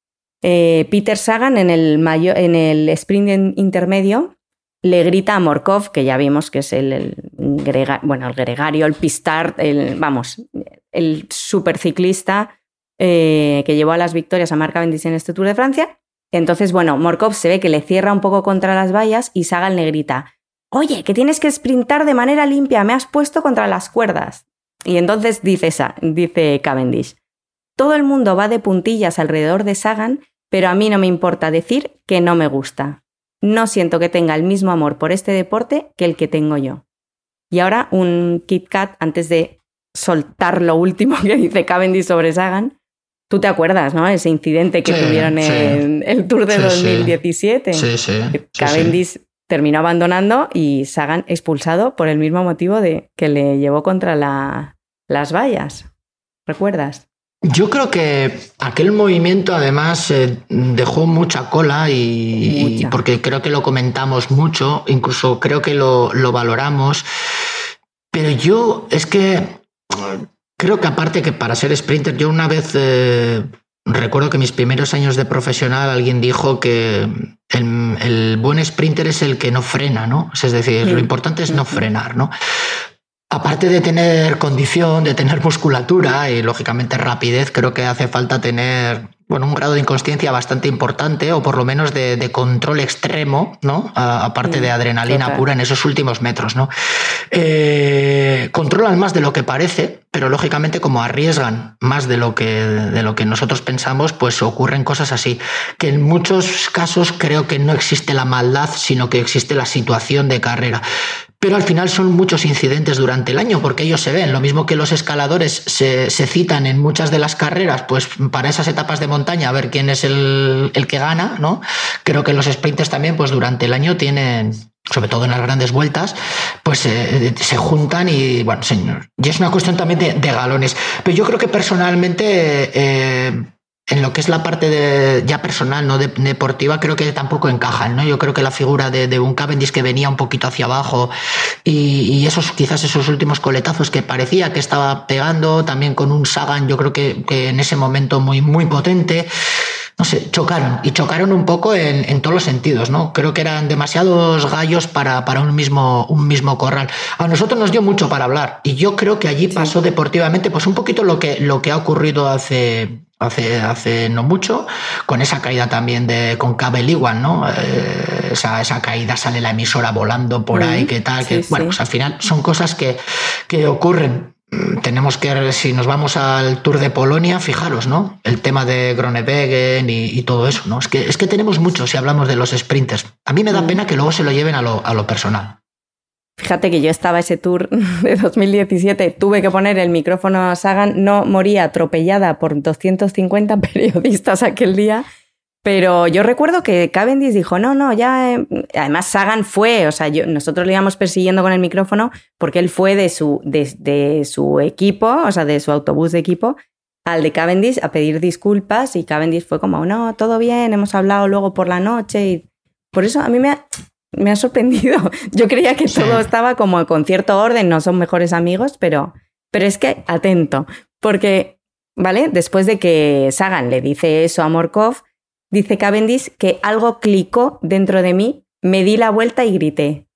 Eh, Peter Sagan en el, mayo, en el sprint intermedio le grita a Morkov, que ya vimos que es el, el, grega, bueno, el gregario, el pistard, el, vamos, el superciclista eh, que llevó a las victorias a Mark Cavendish en este Tour de Francia. Entonces, bueno, Morkov se ve que le cierra un poco contra las vallas y Sagan le grita: oye, que tienes que sprintar de manera limpia, me has puesto contra las cuerdas. Y entonces dice, esa, dice Cavendish: todo el mundo va de puntillas alrededor de Sagan, pero a mí no me importa decir que no me gusta. No siento que tenga el mismo amor por este deporte que el que tengo yo. Y ahora un Kit Kat antes de soltar lo último que dice Cavendish sobre Sagan. Tú te acuerdas, ¿no? Ese incidente que sí, tuvieron sí. en el Tour de sí, dos mil diecisiete. Sí, sí. Cavendish sí, sí. terminó abandonando y Sagan expulsado por el mismo motivo de que le llevó contra la, las vallas. ¿Recuerdas? Yo creo que aquel movimiento además eh, dejó mucha cola y, mucha. y porque creo que lo comentamos mucho, incluso creo que lo, lo valoramos, pero yo es que creo que aparte que para ser sprinter, yo una vez eh, recuerdo que mis primeros años de profesional alguien dijo que el, el buen sprinter es el que no frena, ¿no? Es decir, sí. lo importante es no frenar, ¿no? Aparte de tener condición, de tener musculatura y, lógicamente, rapidez, creo que hace falta tener, bueno, un grado de inconsciencia bastante importante o, por lo menos, de, de control extremo, ¿no? A, aparte de adrenalina Total. pura en esos últimos metros, ¿no? Eh, controlan más de lo que parece, pero, lógicamente, como arriesgan más de lo que, de lo que nosotros pensamos, pues ocurren cosas así. Que en muchos casos creo que no existe la maldad, sino que existe la situación de carrera. Pero al final son muchos incidentes durante el año, porque ellos se ven, lo mismo que los escaladores se, se citan en muchas de las carreras, pues para esas etapas de montaña, a ver quién es el, el que gana, ¿no? Creo que los sprinters también, pues durante el año tienen, sobre todo en las grandes vueltas, pues eh, se juntan y, bueno, señor, y es una cuestión también de, de galones. Pero yo creo que personalmente... Eh, en lo que es la parte de, ya personal, no de, deportiva, creo que tampoco encajan, ¿no? Yo creo que la figura de, de un Cavendish que venía un poquito hacia abajo y, y esos quizás esos últimos coletazos que parecía que estaba pegando, también con un Sagan, yo creo que, que en ese momento muy, muy potente, no sé, chocaron y chocaron un poco en, en todos los sentidos, ¿no? Creo que eran demasiados gallos para, para un mismo, un mismo corral. A nosotros nos dio mucho para hablar y yo creo que allí sí. pasó deportivamente pues un poquito lo que, lo que ha ocurrido hace... Hace, hace no mucho, con esa caída también de con Cable Igual, ¿no? Eh, esa, esa caída sale la emisora volando por ahí, qué tal, sí, que sí. bueno, pues al final son cosas que, que ocurren. Tenemos que, si nos vamos al Tour de Polonia, fijaros, ¿no? El tema de Groenewegen y, y todo eso, ¿no? Es que, es que tenemos mucho si hablamos de los sprinters. A mí me da pena que luego se lo lleven a lo, a lo personal. Fíjate que yo estaba ese Tour de dos mil diecisiete, tuve que poner el micrófono a Sagan, no moría atropellada por doscientos cincuenta periodistas aquel día, pero yo recuerdo que Cavendish dijo, no, no, ya... Eh... Además Sagan fue, o sea, yo, nosotros le íbamos persiguiendo con el micrófono porque él fue de su, de, de su equipo, o sea, de su autobús de equipo, al de Cavendish a pedir disculpas y Cavendish fue como, no, todo bien, hemos hablado luego por la noche y por eso a mí me ha... Me ha sorprendido. Yo creía que sí. todo estaba como con cierto orden, no son mejores amigos, pero, pero es que atento, porque, ¿vale? Después de que Sagan le dice eso a Morkov, dice Cavendish que algo clicó dentro de mí, me di la vuelta y grité: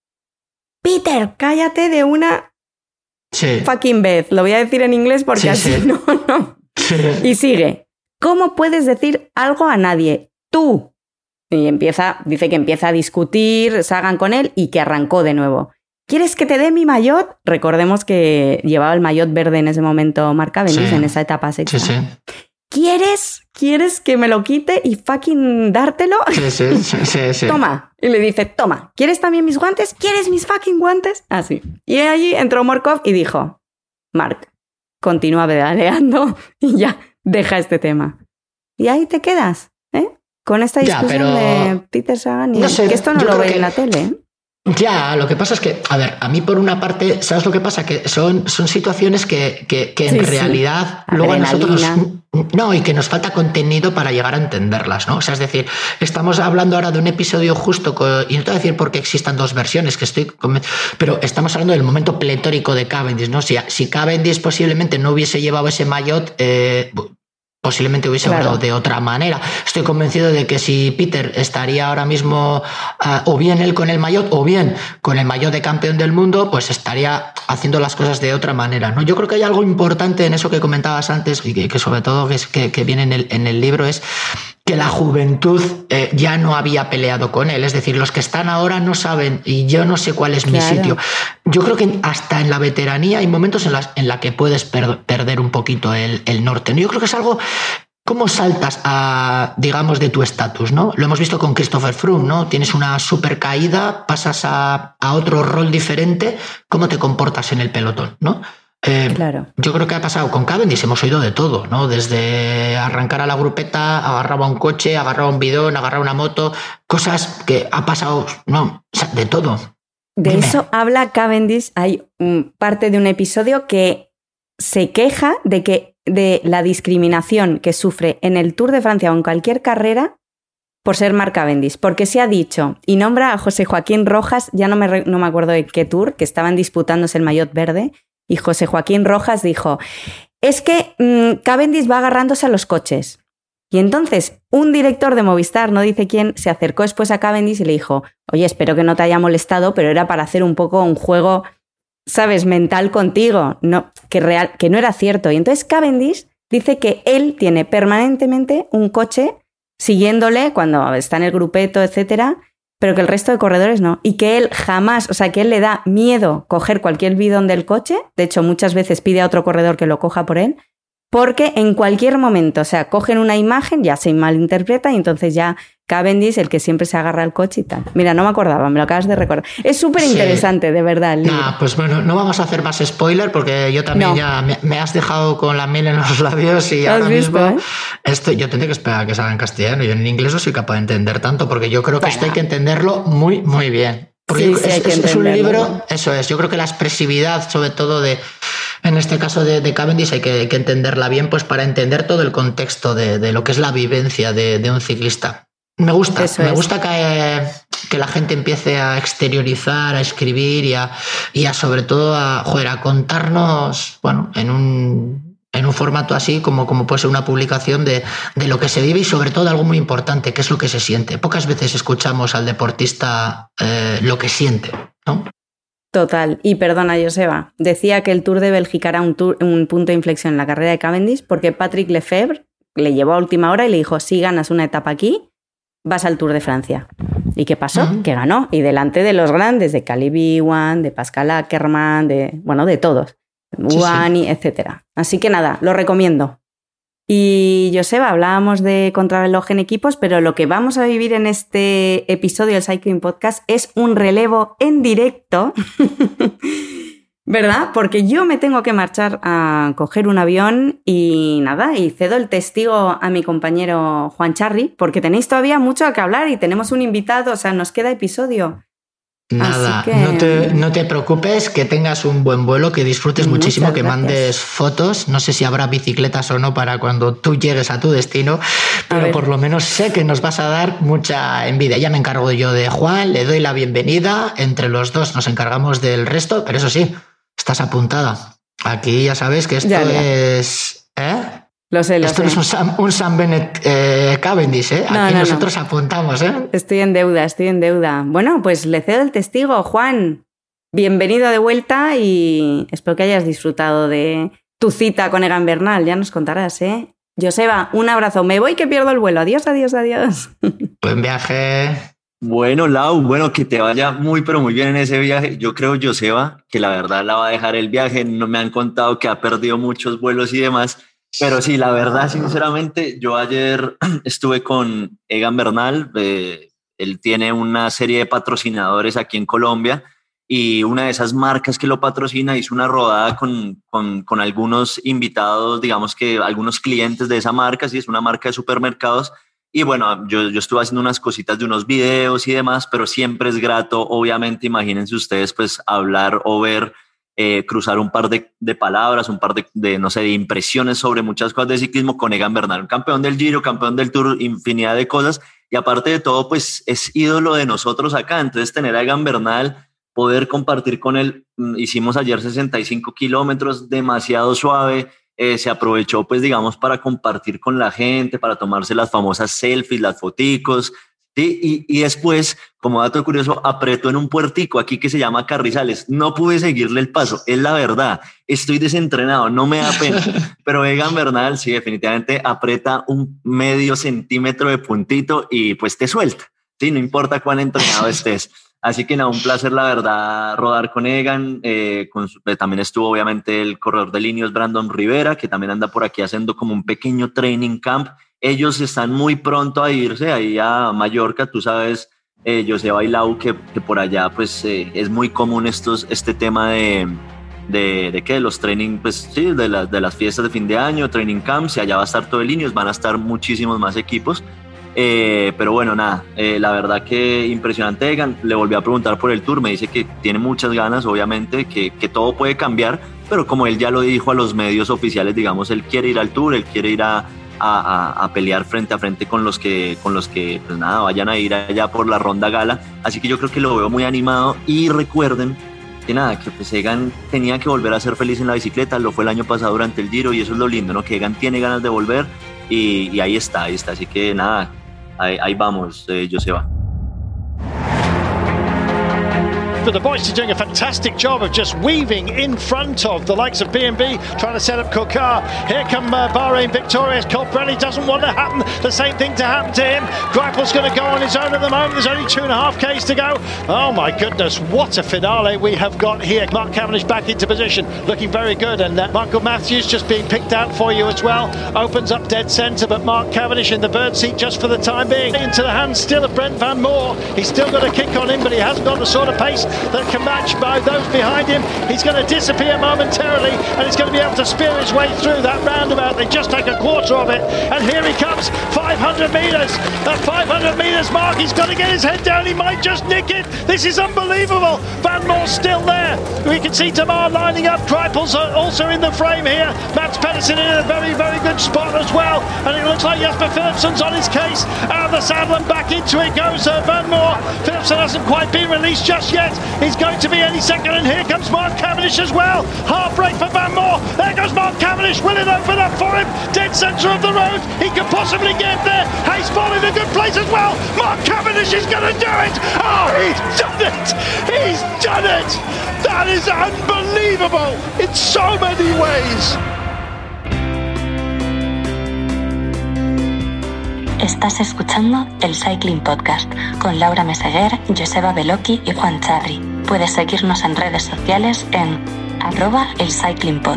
Peter, cállate de una sí. fucking vez. Lo voy a decir en inglés porque sí, así sí. no, no. Sí. Y sigue: ¿cómo puedes decir algo a nadie? Tú. Y empieza, dice que empieza a discutir Sagan con él y que arrancó de nuevo. ¿quieres que te dé mi maillot? Recordemos que llevaba el maillot verde en ese momento Mark Cavendish, sí, en esa etapa sexta. Sí, sí. ¿Quieres, ¿Quieres que me lo quite y fucking dártelo? Sí, sí, sí, sí, sí. Toma. Y le dice, toma, ¿quieres también mis guantes? ¿Quieres mis fucking guantes? Así. Y allí entró Morkov y dijo, Mark, continúa pedaleando y ya, deja este tema. Y ahí te quedas, ¿eh? Con esta discusión ya, pero... de Peter Sagan y no sé, que esto no lo ve que... en la tele, ¿eh? Ya, lo que pasa es que, a ver, a mí por una parte, ¿sabes lo que pasa? Que son, son situaciones que, que, que en sí, realidad sí. luego a nosotros... No, y que nos falta contenido para llegar a entenderlas, ¿no? O sea, es decir, estamos hablando ahora de un episodio justo, con, y no te voy a decir porque existan dos versiones, que estoy pero estamos hablando del momento pletórico de Cavendish, ¿no? Si, si Cavendish posiblemente no hubiese llevado ese maillot... Eh, posiblemente hubiese claro. hablado de otra manera. Estoy convencido de que si Peter estaría ahora mismo uh, o bien él con el maillot o bien con el maillot de campeón del mundo, pues estaría haciendo las cosas de otra manera, ¿no? Yo creo que hay algo importante en eso que comentabas antes y que, que sobre todo que, es, que, que viene en el, en el libro es que la juventud eh, ya no había peleado con él. Es decir, los que están ahora no saben y yo no sé cuál es claro. mi sitio. Yo creo que hasta en la veteranía hay momentos en los en la que puedes per- perder un poquito el, el norte. Yo creo que es algo... ¿Cómo saltas a, digamos, de tu estatus, ¿no? Lo hemos visto con Christopher Froome, ¿no? Tienes una super caída, pasas a, a otro rol diferente. ¿Cómo te comportas en el pelotón, no? Eh, claro. Yo creo que ha pasado con Cavendish, hemos oído de todo, ¿no? Desde arrancar a la grupeta, agarraba un coche, agarraba un bidón, agarraba una moto, cosas que ha pasado, no, o sea, de todo. De Dime. Eso habla Cavendish, hay um, parte de un episodio que se queja de que de la discriminación que sufre en el Tour de Francia o en cualquier carrera por ser Mark Cavendish, porque se ha dicho, y nombra a José Joaquín Rojas, ya no me, re, no me acuerdo de qué Tour, que estaban disputándose el maillot verde, y José Joaquín Rojas dijo, es que mmm, Cavendish va agarrándose a los coches. Y entonces un director de Movistar, no dice quién, se acercó después a Cavendish y le dijo, oye, espero que no te haya molestado, pero era para hacer un poco un juego, ¿sabes?, mental contigo, no, que, real, que no era cierto. Y entonces Cavendish dice que él tiene permanentemente un coche siguiéndole cuando está en el grupeto, etcétera, pero que el resto de corredores no. Y que él jamás, o sea, que él le da miedo coger cualquier bidón del coche. De hecho, muchas veces pide a otro corredor que lo coja por él, porque en cualquier momento, o sea, cogen una imagen, ya se malinterpreta y entonces ya Cavendish, el que siempre se agarra al coche y tal. Mira, no me acordaba, me lo acabas de recordar. Es súper interesante, sí. De verdad. El nah, pues bueno, no vamos a hacer más spoiler porque yo también no. ya me, me has dejado con la miel en los labios y ahora visto, mismo ¿eh? esto, yo tendré que esperar a que salga en castellano. Yo en inglés no soy capaz de entender tanto porque yo creo que bueno. esto hay que entenderlo muy, muy bien. Porque sí, sí, es, es, es un libro, eso es, yo creo que la expresividad, sobre todo de... En este caso de, de Cavendish hay que, hay que entenderla bien pues para entender todo el contexto de, de lo que es la vivencia de, de un ciclista. Me gusta, Eso me es. gusta que, que la gente empiece a exteriorizar, a escribir y a, y a sobre todo a, joder, a contarnos, bueno, en un, en un formato así como, como puede ser una publicación de, de lo que se vive y sobre todo algo muy importante, que es lo que se siente. Pocas veces escuchamos al deportista eh, lo que siente, ¿no? Total. Y perdona, Joseba, decía que el Tour de Bélgica era un, tour, un punto de inflexión en la carrera de Cavendish porque Patrick Lefebvre le llevó a última hora y le dijo, si ganas una etapa aquí, vas al Tour de Francia. ¿Y qué pasó? Uh-huh. Que ganó. Y delante de los grandes, de Caleb Ewan, de Pascal Ackermann, de, bueno, de todos. Uani, sí, sí. etcétera. Así que nada, lo recomiendo. Y Joseba, hablábamos de contrarreloj en equipos, pero lo que vamos a vivir en este episodio del Cycling Podcast es un relevo en directo, ¿verdad? Porque yo me tengo que marchar a coger un avión y nada, y cedo el testigo a mi compañero Juan Charri, porque tenéis todavía mucho que hablar y tenemos un invitado, o sea, nos queda episodio. Nada, que... no, te, no te preocupes, que tengas un buen vuelo, que disfrutes Muchas muchísimo, gracias. Que mandes fotos. No sé si habrá bicicletas o no para cuando tú llegues a tu destino, pero por lo menos sé que nos vas a dar mucha envidia. Ya me encargo yo de Juan, le doy la bienvenida, entre los dos nos encargamos del resto, pero eso sí, estás apuntada. Aquí ya sabes que esto ya, ya. es... ¿eh? Lo sé, lo Esto sé. no es un Sam, un Sam Bennett eh, Cavendish, ¿eh? Aquí no, no, nosotros no. apuntamos, ¿eh? Estoy en deuda, estoy en deuda. Bueno, pues le cedo el testigo. Juan, bienvenido de vuelta y espero que hayas disfrutado de tu cita con Egan Bernal. Ya nos contarás, ¿eh? Joseba, un abrazo. Me voy que pierdo el vuelo. Adiós, adiós, adiós. Buen viaje. Bueno, Lau, bueno, que te vaya muy, pero muy bien en ese viaje. Yo creo, Joseba, que la verdad la va a dejar el viaje. No me han contado que ha perdido muchos vuelos y demás. Pero sí, la verdad, sinceramente, yo ayer estuve con Egan Bernal. Eh, él tiene una serie de patrocinadores aquí en Colombia y una de esas marcas que lo patrocina hizo una rodada con, con, con algunos invitados, digamos que algunos clientes de esa marca. Sí, es una marca de supermercados. Y bueno, yo, yo estuve haciendo unas cositas de unos videos y demás, pero siempre es grato, obviamente, imagínense ustedes, pues hablar o ver, eh, cruzar un par de, de palabras, un par de, de, no sé, de impresiones sobre muchas cosas de ciclismo con Egan Bernal, un campeón del Giro, campeón del Tour, infinidad de cosas. Y aparte de todo, pues es ídolo de nosotros acá. Entonces, tener a Egan Bernal, poder compartir con él, hicimos ayer sesenta y cinco kilómetros, demasiado suave. Eh, se aprovechó, pues, digamos, para compartir con la gente, para tomarse las famosas selfies, las foticos, ¿sí? Y, y después, como dato curioso, apretó en un puertico aquí que se llama Carrizales. No pude seguirle el paso, es la verdad. Estoy desentrenado, no me da pena. Pero Egan Bernal, sí, definitivamente aprieta un medio centímetro de puntito y pues te suelta, ¿sí? No importa cuán entrenado estés. Así que nada, un placer, la verdad, rodar con Egan. Eh, con su, eh, también estuvo, obviamente, el corredor de líneas Brandon Rivera, que también anda por aquí haciendo como un pequeño training camp. Ellos están muy pronto a irse ahí a Mallorca. Tú sabes, eh, Joseba y Lau, que, que por allá pues eh, es muy común estos, este tema de, de, de que los training, pues sí, de, la, de las fiestas de fin de año, training camps, y allá va a estar todo el líneas, van a estar muchísimos más equipos. Eh, pero bueno, nada, eh, la verdad que impresionante Egan. Le volví a preguntar por el Tour, me dice que tiene muchas ganas, obviamente, que, que todo puede cambiar, pero como él ya lo dijo a los medios oficiales, digamos, él quiere ir al Tour, él quiere ir a, a, a, a pelear frente a frente con los que, con los que pues nada, vayan a ir allá por la ronda gala, así que yo creo que lo veo muy animado. Y recuerden que nada, que pues Egan tenía que volver a ser feliz en la bicicleta, lo fue el año pasado durante el Giro, y eso es lo lindo, ¿no? Que Egan tiene ganas de volver y, y ahí está, ahí está, así que nada, Ahí, ahí vamos, eh, Joseba. But the boys are doing a fantastic job of just weaving in front of the likes of B and B, trying to set up Kokar. Here come uh, Bahrain victorious. Colbrelli doesn't want to happen the same thing to happen to him. Greipel's going to go on his own at the moment. There's only two and a half Ks to go. Oh my goodness, what a finale we have got here. Mark Cavendish back into position, looking very good. And uh, Michael Matthews just being picked out for you as well. Opens up dead centre, but Mark Cavendish in the bird seat just for the time being. Into the hands still of Brent Van Moor. He's still got a kick on him, but he hasn't got the sort of pace that can match by those behind him. He's going to disappear momentarily, and he's going to be able to spear his way through that roundabout. They just take a quarter of it, and here he comes, five hundred metres. At five hundred metres mark, he's got to get his head down. He might just nick it. This is unbelievable. Van Moor's still there. We can see Tamar lining up. Greipel's also in the frame here. Mats Pedersen in a very, very good spot as well, and it looks like Jesper Philipsen's on his case. Out of the saddle and back into it goes uh, Van Moor. Philipsen hasn't quite been released just yet. He's going to be any second, and here comes Mark Cavendish as well. Half break for Van Moor. There goes Mark Cavendish. Will it open up for him? Dead centre of the road. He could possibly get there. Hayes falling in a good place as well. Mark Cavendish is going to do it. Oh, he's done it. He's done it. That is unbelievable in so many ways. Estás escuchando el Cycling Podcast con Laura Meseguer, Joseba Bellocchi y Juan Charri. Puedes seguirnos en redes sociales en arroba el Cycling Pod.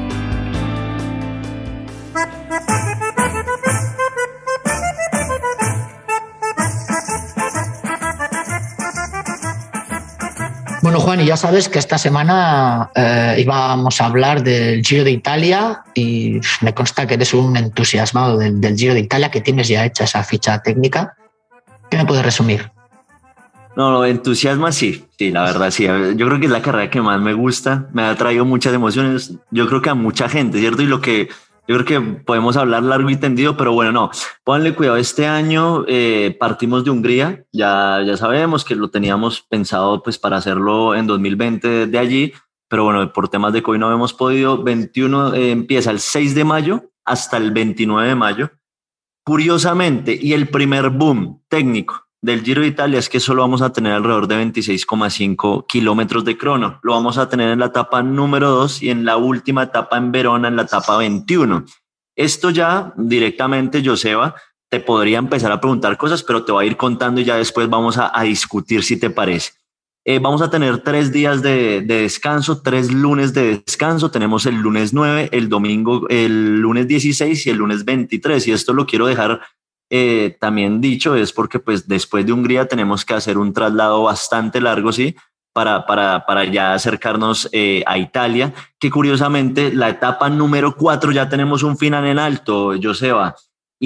Bueno, Juan, y ya sabes que esta semana eh, íbamos a hablar del Giro de Italia y me consta que eres un entusiasmado del, del Giro de Italia, que tienes ya hecha esa ficha técnica. ¿Qué me puedes resumir? No, no, entusiasma sí, sí, la verdad sí. Yo creo que es la carrera que más me gusta, me ha traído muchas emociones, yo creo que a mucha gente, ¿cierto? Y lo que yo creo que podemos hablar largo y tendido, pero bueno, no, pónganle cuidado, este año eh, partimos de Hungría, ya, ya sabemos que lo teníamos pensado pues para hacerlo en dos mil veinte de allí, pero bueno, por temas de COVID no hemos podido. veintiuno eh, empieza el seis de mayo hasta el veintinueve de mayo. Curiosamente, y el primer boom técnico del Giro de Italia es que solo vamos a tener alrededor de veintiséis coma cinco kilómetros de crono. Lo vamos a tener en la etapa número dos y en la última etapa en Verona, en la etapa veintiuno. Esto ya directamente, Joseba, te podría empezar a preguntar cosas, pero te voy a ir contando y ya después vamos a, a discutir si te parece. Eh, vamos a tener tres días de, de descanso, tres lunes de descanso. Tenemos el lunes nueve, el domingo, el lunes dieciséis y el lunes veintitrés. Y esto lo quiero dejar eh, también dicho, es porque pues después de Hungría tenemos que hacer un traslado bastante largo, ¿sí? Para, para, para ya acercarnos eh, a Italia, que curiosamente la etapa número cuatro ya tenemos un final en alto, Joseba.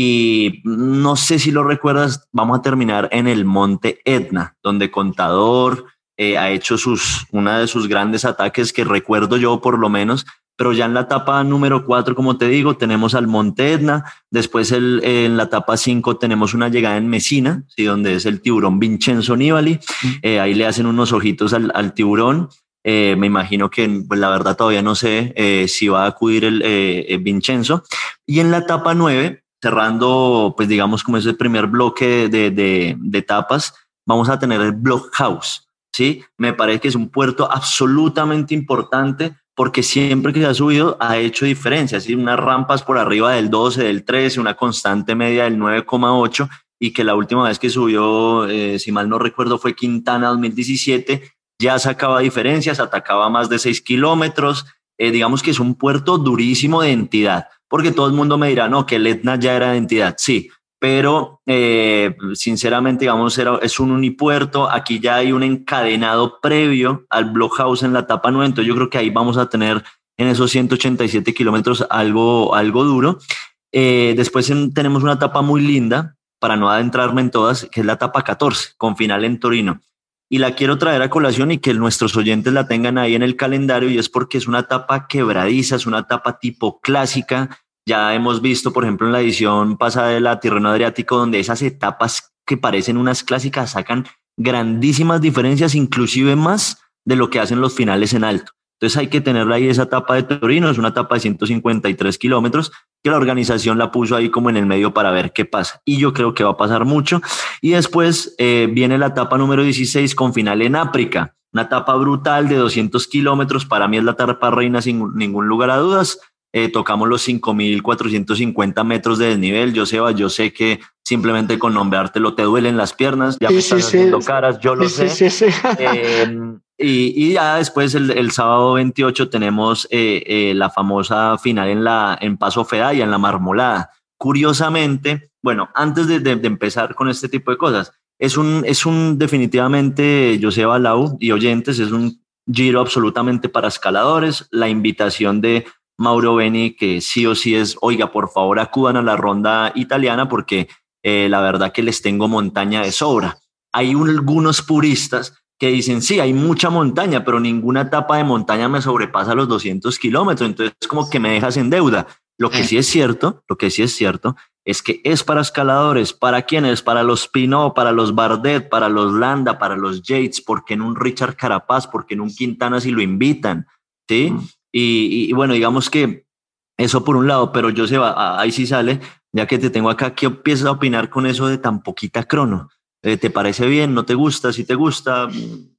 Y no sé si lo recuerdas, vamos a terminar en el Monte Etna, donde Contador eh, ha hecho sus, una de sus grandes ataques que recuerdo yo por lo menos, pero ya en la etapa número cuatro, como te digo, tenemos al Monte Etna, después el, en la etapa cinco tenemos una llegada en Messina, ¿sí? Donde es el tiburón Vincenzo Nibali, eh, ahí le hacen unos ojitos al, al tiburón. Eh, me imagino que pues, la verdad todavía no sé eh, si va a acudir el eh, Vincenzo. Y en la etapa nueve, cerrando, pues digamos, como ese primer bloque de, de, de etapas, vamos a tener el Blockhaus, ¿sí? Me parece que es un puerto absolutamente importante porque siempre que se ha subido ha hecho diferencias, ¿sí? Unas rampas por arriba del doce, del trece, una constante media del nueve coma ocho, y que la última vez que subió, eh, si mal no recuerdo, fue Quintana dos mil diecisiete, ya sacaba diferencias, atacaba más de seis kilómetros, eh, digamos que es un puerto durísimo de entidad. Porque todo el mundo me dirá, no, que el Etna ya era de entidad, sí, pero eh, sinceramente, digamos, era, es un unipuerto, aquí ya hay un encadenado previo al Blockhaus en la etapa nueve, entonces yo creo que ahí vamos a tener en esos ciento ochenta y siete kilómetros algo, algo duro. Eh, después en, tenemos una etapa muy linda, para no adentrarme en todas, que es la etapa catorce, con final en Torino. Y la quiero traer a colación y que nuestros oyentes la tengan ahí en el calendario, y es porque es una etapa quebradiza, es una etapa tipo clásica. Ya hemos visto, por ejemplo, en la edición pasada de la Tirreno Adriático, donde esas etapas que parecen unas clásicas sacan grandísimas diferencias, inclusive más de lo que hacen los finales en alto. Entonces hay que tenerla ahí, esa etapa de Torino, es una etapa de ciento cincuenta y tres kilómetros, que la organización la puso ahí como en el medio para ver qué pasa. Y yo creo que va a pasar mucho. Y después eh, viene la etapa número dieciséis con final en África, una etapa brutal de doscientos kilómetros. Para mí es la etapa reina sin ningún lugar a dudas. Eh, tocamos los cinco mil cuatrocientos cincuenta metros de desnivel. Joseba, yo sé que simplemente con nombrártelo te duelen las piernas, ya sí, me estás sí, haciendo sí. caras, yo lo sí, sé. Sí, sí. Eh, y, y ya después el, el sábado veintiocho tenemos eh, eh, la famosa final en, la, en Paso Fedaya, en la Marmolada. Curiosamente, bueno, antes de, de, de empezar con este tipo de cosas, es un, es un definitivamente, Joseba, Lau y oyentes, es un giro absolutamente para escaladores. La invitación de Mauro Beni, que sí o sí es, oiga, por favor acudan a la ronda italiana porque eh, la verdad que les tengo montaña de sobra. Hay un, algunos puristas que dicen, sí, hay mucha montaña, pero ninguna etapa de montaña me sobrepasa los doscientos kilómetros, entonces como que me dejas en deuda. Lo que sí es cierto, lo que sí es cierto, es que es para escaladores. ¿Para quiénes? Para los Pinot, para los Bardet, para los Landa, para los Yates, porque en un Richard Carapaz, porque en un Quintana si lo invitan, ¿sí? Mm. Y, y bueno, digamos que eso por un lado, pero yo se va, ahí sí sale, ya que te tengo acá, ¿qué empiezas a opinar con eso de tan poquita crono? Eh, ¿Te parece bien? ¿No te gusta? ¿Si te gusta?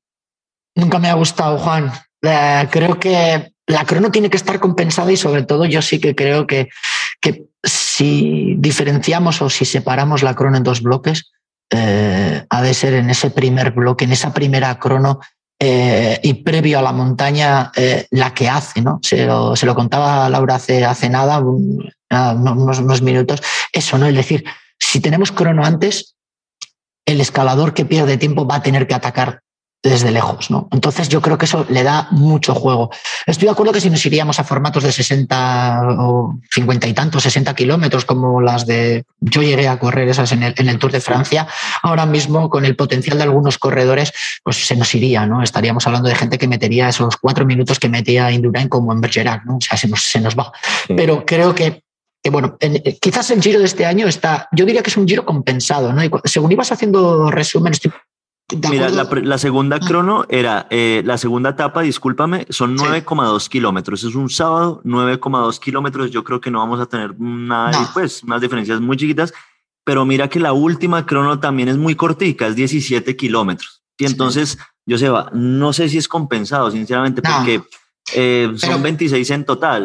Nunca me ha gustado, Juan. Eh, creo que la crono tiene que estar compensada y sobre todo yo sí que creo que, que si diferenciamos o si separamos la crono en dos bloques, eh, ha de ser en ese primer bloque, en esa primera crono, Eh, y previo a la montaña eh, la que hace, ¿no? Se lo, se lo contaba Laura hace, hace nada, un, unos, unos minutos, eso, ¿no? Es decir, si tenemos crono antes, el escalador que pierde tiempo va a tener que atacar desde lejos, ¿no? Entonces yo creo que eso le da mucho juego. Estoy de acuerdo que si nos iríamos a formatos de sesenta o cincuenta y tantos, sesenta kilómetros, como las de... Yo llegué a correr esas en el, en el Tour de Francia, ahora mismo con el potencial de algunos corredores, pues se nos iría, ¿no? Estaríamos hablando de gente que metería esos cuatro minutos que metía Indurain como en Bergerac, ¿no? O sea, se nos, se nos va. Sí. Pero creo que que bueno, en, quizás el Giro de este año está, yo diría que es un Giro compensado, ¿no? Y según ibas haciendo resumen, estoy... Mira, la, la segunda crono era, eh, la segunda etapa, discúlpame, son nueve coma dos sí. kilómetros. Es un sábado, nueve coma dos kilómetros. Yo creo que no vamos a tener nada, no. pues, unas diferencias muy chiquitas. Pero mira que la última crono también es muy cortica, es diecisiete kilómetros. Y entonces, sí. Joseba, no sé si es compensado, sinceramente, no. porque eh, son pero, veintiséis en total.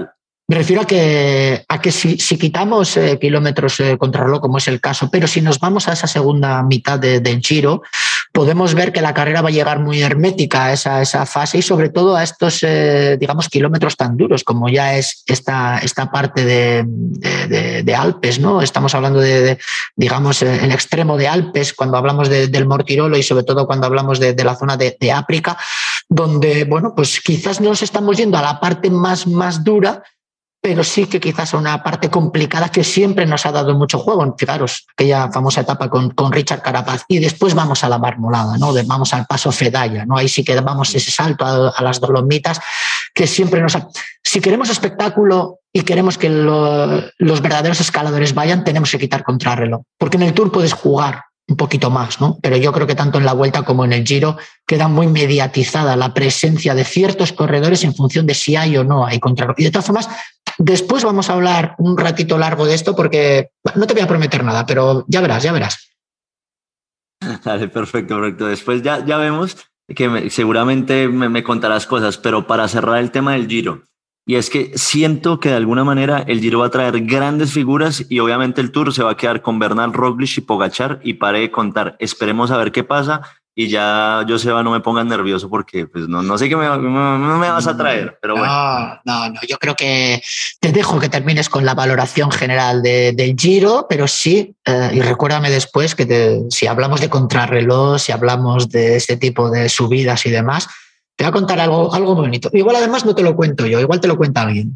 Me refiero a que, a que si, si quitamos eh, kilómetros eh, contrarreloj, como es el caso, pero si nos vamos a esa segunda mitad de, del Giro, podemos ver que la carrera va a llegar muy hermética a esa, esa fase y sobre todo a estos, eh, digamos, kilómetros tan duros como ya es esta, esta parte de, de, de, de Alpes, ¿no? Estamos hablando de, de digamos, el extremo de Alpes cuando hablamos de, del Mortirolo y sobre todo cuando hablamos de, de la zona de, de África, donde, bueno, pues quizás nos estamos yendo a la parte más, más dura, pero sí que quizás una parte complicada que siempre nos ha dado mucho juego. Fijaros, aquella famosa etapa con, con Richard Carapaz. Y después vamos a la Marmolada, ¿no? Vamos al Paso Fedaya, ¿no? Ahí sí que damos ese salto a, a las Dolomitas, que siempre nos ha... Si queremos espectáculo y queremos que lo, los verdaderos escaladores vayan, tenemos que quitar contrarreloj. Porque en el Tour puedes jugar un poquito más, ¿no? Pero yo creo que tanto en la Vuelta como en el Giro queda muy mediatizada la presencia de ciertos corredores en función de si hay o no hay contrarreloj. Y de todas formas, después vamos a hablar un ratito largo de esto porque no te voy a prometer nada, pero ya verás, ya verás. Dale, perfecto, perfecto. Después ya, ya vemos que me, seguramente me, me contarás cosas, pero para cerrar el tema del Giro, y es que siento que de alguna manera el Giro va a traer grandes figuras y obviamente el Tour se va a quedar con Bernal, Roglic y Pogačar y pare de contar. Esperemos a ver qué pasa y ya, Joseba, no me pongas nervioso porque pues no, no sé qué me, me, me vas a traer, pero bueno. No, no, no, yo creo que te dejo que termines con la valoración general de, del Giro, pero sí, eh, y recuérdame después que te, si hablamos de contrarreloj, si hablamos de este tipo de subidas y demás, te voy a contar algo, algo bonito. Igual además no te lo cuento yo, igual te lo cuenta alguien.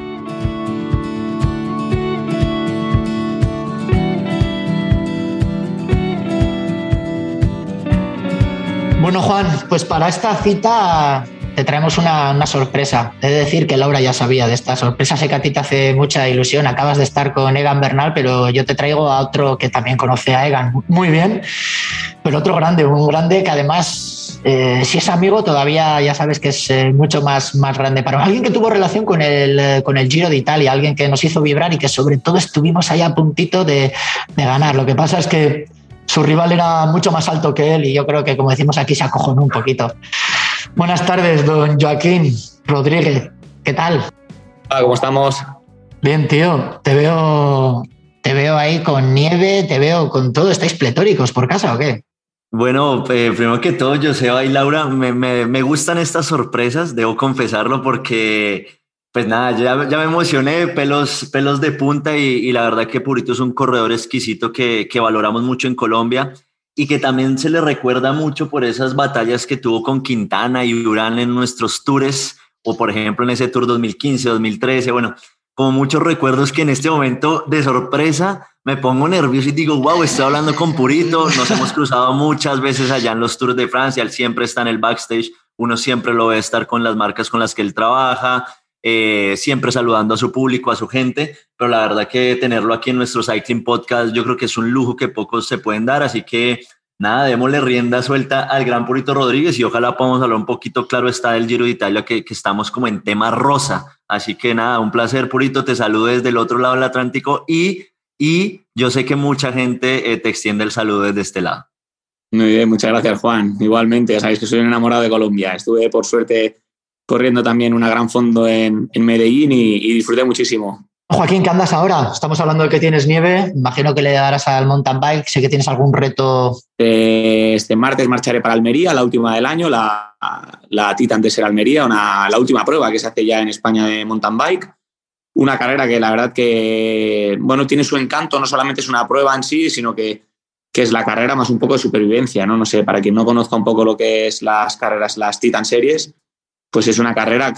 Bueno, Juan, pues para esta cita te traemos una, una sorpresa. He de decir que Laura ya sabía de esta sorpresa. Sé que a ti te hace mucha ilusión. Acabas de estar con Egan Bernal, pero yo te traigo a otro que también conoce a Egan muy bien, pero otro grande, un grande que además... Eh, si es amigo, todavía ya sabes que es eh, mucho más, más grande para alguien que tuvo relación con el, eh, con el Giro de Italia, alguien que nos hizo vibrar y que sobre todo estuvimos ahí a puntito de, de ganar. Lo que pasa es que su rival era mucho más alto que él y yo creo que, como decimos aquí, se acojonó un poquito. Buenas tardes, don Joaquín Rodríguez. ¿Qué tal? Hola, ¿cómo estamos? Bien, tío. Te veo, te veo ahí con nieve, te veo con todo. ¿Estáis pletóricos por casa o qué? Bueno, eh, primero que todo, Joseba y Laura, me, me, me gustan estas sorpresas, debo confesarlo, porque pues nada, ya, ya me emocioné, pelos, pelos de punta y, y la verdad que Purito es un corredor exquisito que, que valoramos mucho en Colombia y que también se le recuerda mucho por esas batallas que tuvo con Quintana y Urán en nuestros tours, o por ejemplo en ese Tour dos mil quince, dos mil trece, bueno, como muchos recuerdos que en este momento de sorpresa me pongo nervioso y digo, wow, estoy hablando con Purito, nos hemos cruzado muchas veces allá en los Tours de Francia, él siempre está en el backstage, uno siempre lo ve estar con las marcas con las que él trabaja, eh, siempre saludando a su público, a su gente, pero la verdad que tenerlo aquí en nuestro Cycling Podcast yo creo que es un lujo que pocos se pueden dar, así que nada, démosle rienda suelta al gran Purito Rodríguez y ojalá podamos hablar un poquito, claro está, del Giro de Italia, que, que estamos como en tema rosa. Así que nada, un placer, Purito, te saludo desde el otro lado del Atlántico y, y yo sé que mucha gente eh, te extiende el saludo desde este lado. Muy bien, muchas gracias, Juan. Igualmente, ya sabéis que soy un enamorado de Colombia. Estuve, por suerte, corriendo también una gran fondo en, en Medellín y, y disfruté muchísimo. Joaquín, ¿qué andas ahora? Estamos hablando de que tienes nieve. Imagino que le darás al mountain bike. Sé que tienes algún reto. Este martes marcharé para Almería, la última del año, la, la Titan Desert Almería, una, la última prueba que se hace ya en España de mountain bike. Una carrera que la verdad que, bueno, tiene su encanto. No solamente es una prueba en sí, sino que, que es la carrera más un poco de supervivencia, ¿no? No sé, para quien no conozca un poco lo que es las carreras, las Titan Series, pues es una carrera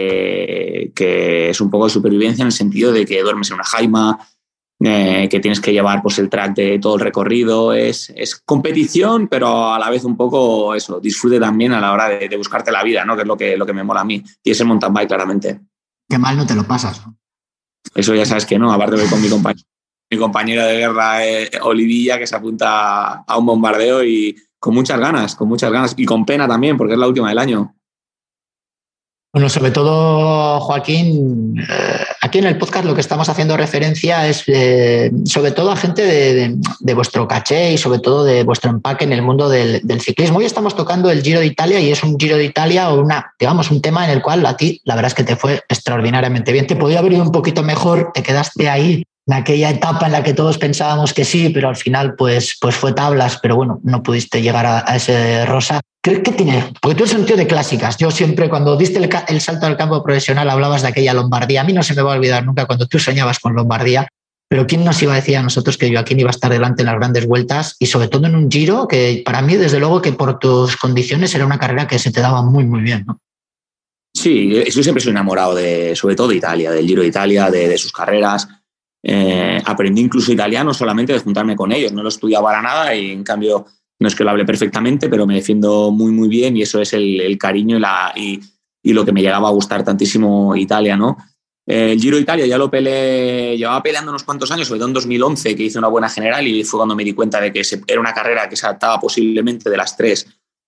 que, que es un poco de supervivencia en el sentido de que duermes en una jaima, eh, que tienes que llevar pues, el track de todo el recorrido. Es, es competición, pero a la vez un poco eso, disfrute también a la hora de, de buscarte la vida, ¿no? Que es lo que, lo que me mola a mí. Y es el mountain bike, claramente. Qué mal no te lo pasas, ¿no? Eso ya sabes que no. Aparte voy con mi compañero, mi compañero de guerra, eh, Olivilla, que se apunta a un bombardeo y con muchas ganas, con muchas ganas. Y con pena también, porque es la última del año. Bueno, sobre todo, Joaquín, eh, aquí en el podcast lo que estamos haciendo referencia es eh, sobre todo a gente de, de, de vuestro caché y sobre todo de vuestro empaque en el mundo del, del ciclismo. Hoy estamos tocando el Giro de Italia y es un Giro de Italia o una, digamos, un tema en el cual a ti la verdad es que te fue extraordinariamente bien. Te podía haber ido un poquito mejor, te quedaste ahí en aquella etapa en la que todos pensábamos que sí, pero al final pues, pues fue tablas, pero bueno, no pudiste llegar a, a ese rosa. ¿Crees que tiene? Porque tú eres un tío de clásicas. Yo siempre, cuando diste el, el salto al campo profesional, hablabas de aquella Lombardía. A mí no se me va a olvidar nunca cuando tú soñabas con Lombardía, pero ¿quién nos iba a decir a nosotros que Joaquín iba a estar delante en las grandes vueltas y sobre todo en un Giro que para mí, desde luego, que por tus condiciones era una carrera que se te daba muy, muy bien, ¿no? Sí, yo siempre soy enamorado de, sobre todo de Italia, del Giro de Italia, de, de sus carreras. Eh, aprendí incluso italiano solamente de juntarme con ellos. No lo estudiaba para nada y en cambio no es que lo hable perfectamente, pero me defiendo muy muy bien y eso es el, el cariño y, la, y, y lo que me llegaba a gustar tantísimo Italia, ¿no? Eh, el Giro de Italia ya lo peleé, llevaba peleando unos cuantos años, sobre todo en dos mil once, que hice una buena general y fue cuando me di cuenta de que se, era una carrera que se adaptaba posiblemente de las tres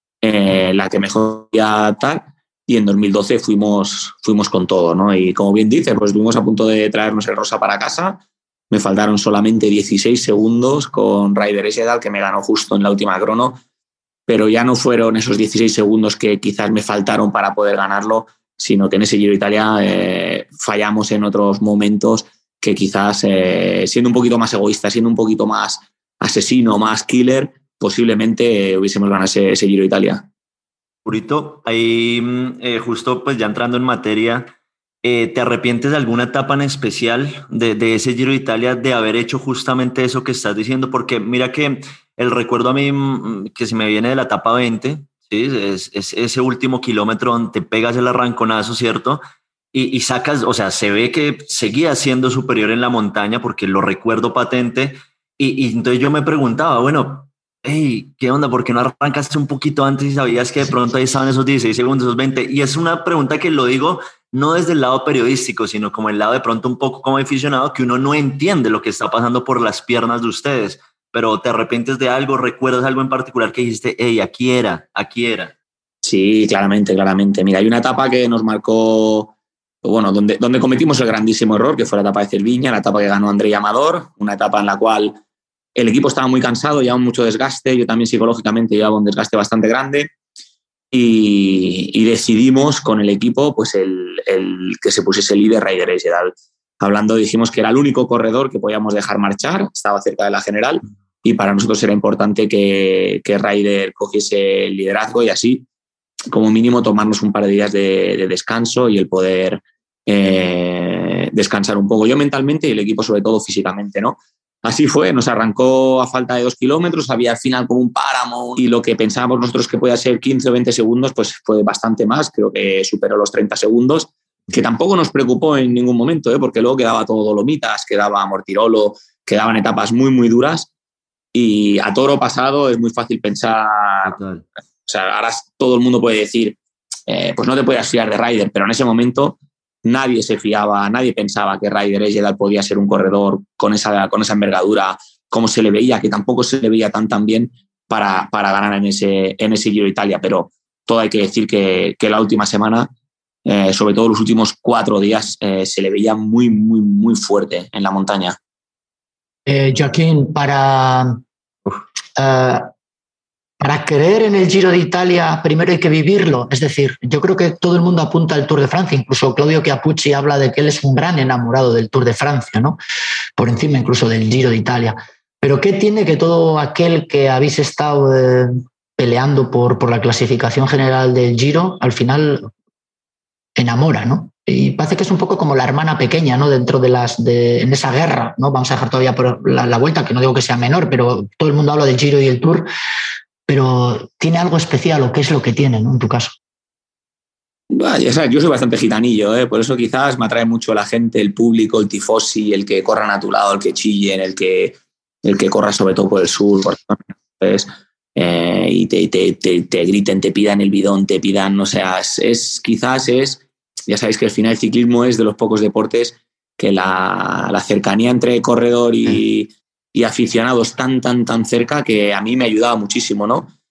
eh, la que mejor podía adaptar. Y en dos mil doce fuimos, fuimos con todo, ¿no? Y como bien dices, pues estuvimos a punto de traernos el rosa para casa. Me faltaron solamente dieciséis segundos con Ryder Ejedal, que me ganó justo en la última crono. Pero ya no fueron esos dieciséis segundos que quizás me faltaron para poder ganarlo, sino que en ese Giro de Italia eh, fallamos en otros momentos que quizás, eh, siendo un poquito más egoísta, siendo un poquito más asesino, más killer, posiblemente hubiésemos ganado ese, ese Giro de Italia. Purito, ahí eh, justo pues ya entrando en materia, eh, ¿te arrepientes de alguna etapa en especial de, de ese Giro de Italia de haber hecho justamente eso que estás diciendo? Porque mira que el recuerdo a mí que se me viene de la etapa veinte, ¿sí? es, es ese último kilómetro donde te pegas el arranconazo, ¿cierto? Y, y sacas, o sea, se ve que seguía siendo superior en la montaña porque lo recuerdo patente y, y entonces yo me preguntaba, bueno, hey, ¿qué onda? ¿Por qué no arrancaste un poquito antes y sabías que de pronto ahí estaban esos dieciséis segundos, esos veinte? Y es una pregunta que lo digo no desde el lado periodístico, sino como el lado de pronto un poco como aficionado, que uno no entiende lo que está pasando por las piernas de ustedes. Pero ¿te arrepientes de algo? ¿Recuerdas algo en particular que dijiste, hey, aquí era, aquí era? Sí, claramente, claramente. Mira, hay una etapa que nos marcó, bueno, donde, donde cometimos el grandísimo error, que fue la etapa de Cerviña, la etapa que ganó Andrei Amador, una etapa en la cual el equipo estaba muy cansado, llevaba mucho desgaste, yo también psicológicamente llevaba un desgaste bastante grande y, y decidimos con el equipo pues el, el que se pusiese líder Ryder Ejedal. Hablando, dijimos que era el único corredor que podíamos dejar marchar, estaba cerca de la general y para nosotros era importante que, que Ryder cogiese el liderazgo y así, como mínimo, tomarnos un par de días de, de descanso y el poder eh, descansar un poco, yo mentalmente y el equipo sobre todo físicamente, ¿no? Así fue, nos arrancó a falta de dos kilómetros, había al final como un páramo y lo que pensábamos nosotros que podía ser quince o veinte segundos, pues fue bastante más, creo que superó los treinta segundos, que tampoco nos preocupó en ningún momento, ¿eh? Porque luego quedaba todo Dolomitas, quedaba Mortirolo, quedaban etapas muy, muy duras y a toro pasado es muy fácil pensar, Total. O sea, ahora todo el mundo puede decir, eh, pues no te puedes fiar de Ryder, pero en ese momento nadie se fiaba, nadie pensaba que Ryder Ejedal podía ser un corredor con esa, con esa envergadura, como se le veía, que tampoco se le veía tan tan bien para, para ganar en ese, en ese Giro de Italia. Pero todo hay que decir que, que la última semana, eh, sobre todo los últimos cuatro días, eh, se le veía muy, muy, muy fuerte en la montaña. Eh, Joaquín, para... Uh, Para creer en el Giro de Italia, primero hay que vivirlo. Es decir, yo creo que todo el mundo apunta al Tour de Francia. Incluso Claudio Chiappucci habla de que él es un gran enamorado del Tour de Francia, ¿no? Por encima incluso del Giro de Italia. Pero ¿qué tiene que todo aquel que habéis estado eh, peleando por, por la clasificación general del Giro, al final enamora, ¿no? Y parece que es un poco como la hermana pequeña, ¿no? Dentro de las de en esa guerra, ¿no? Vamos a dejar todavía por la, la vuelta, que no digo que sea menor, pero todo el mundo habla del Giro y el Tour. Pero tiene algo especial, o qué es lo que tiene, ¿no? En tu caso. Bah, ya sabes, yo soy bastante gitanillo, ¿eh? Por eso quizás me atrae mucho la gente, el público, el tifosi, el que corran a tu lado, el que chillen, el que, el que corra sobre todo por el sur, por ¿sabes? Eh, y te, te, te, te griten, te pidan el bidón, te pidan, o sea, es, es quizás es, ya sabéis que al final el ciclismo es de los pocos deportes que la, la cercanía entre corredor y... Mm. y aficionados tan, tan, tan cerca que a mí me ayudaba muchísimo, ¿no?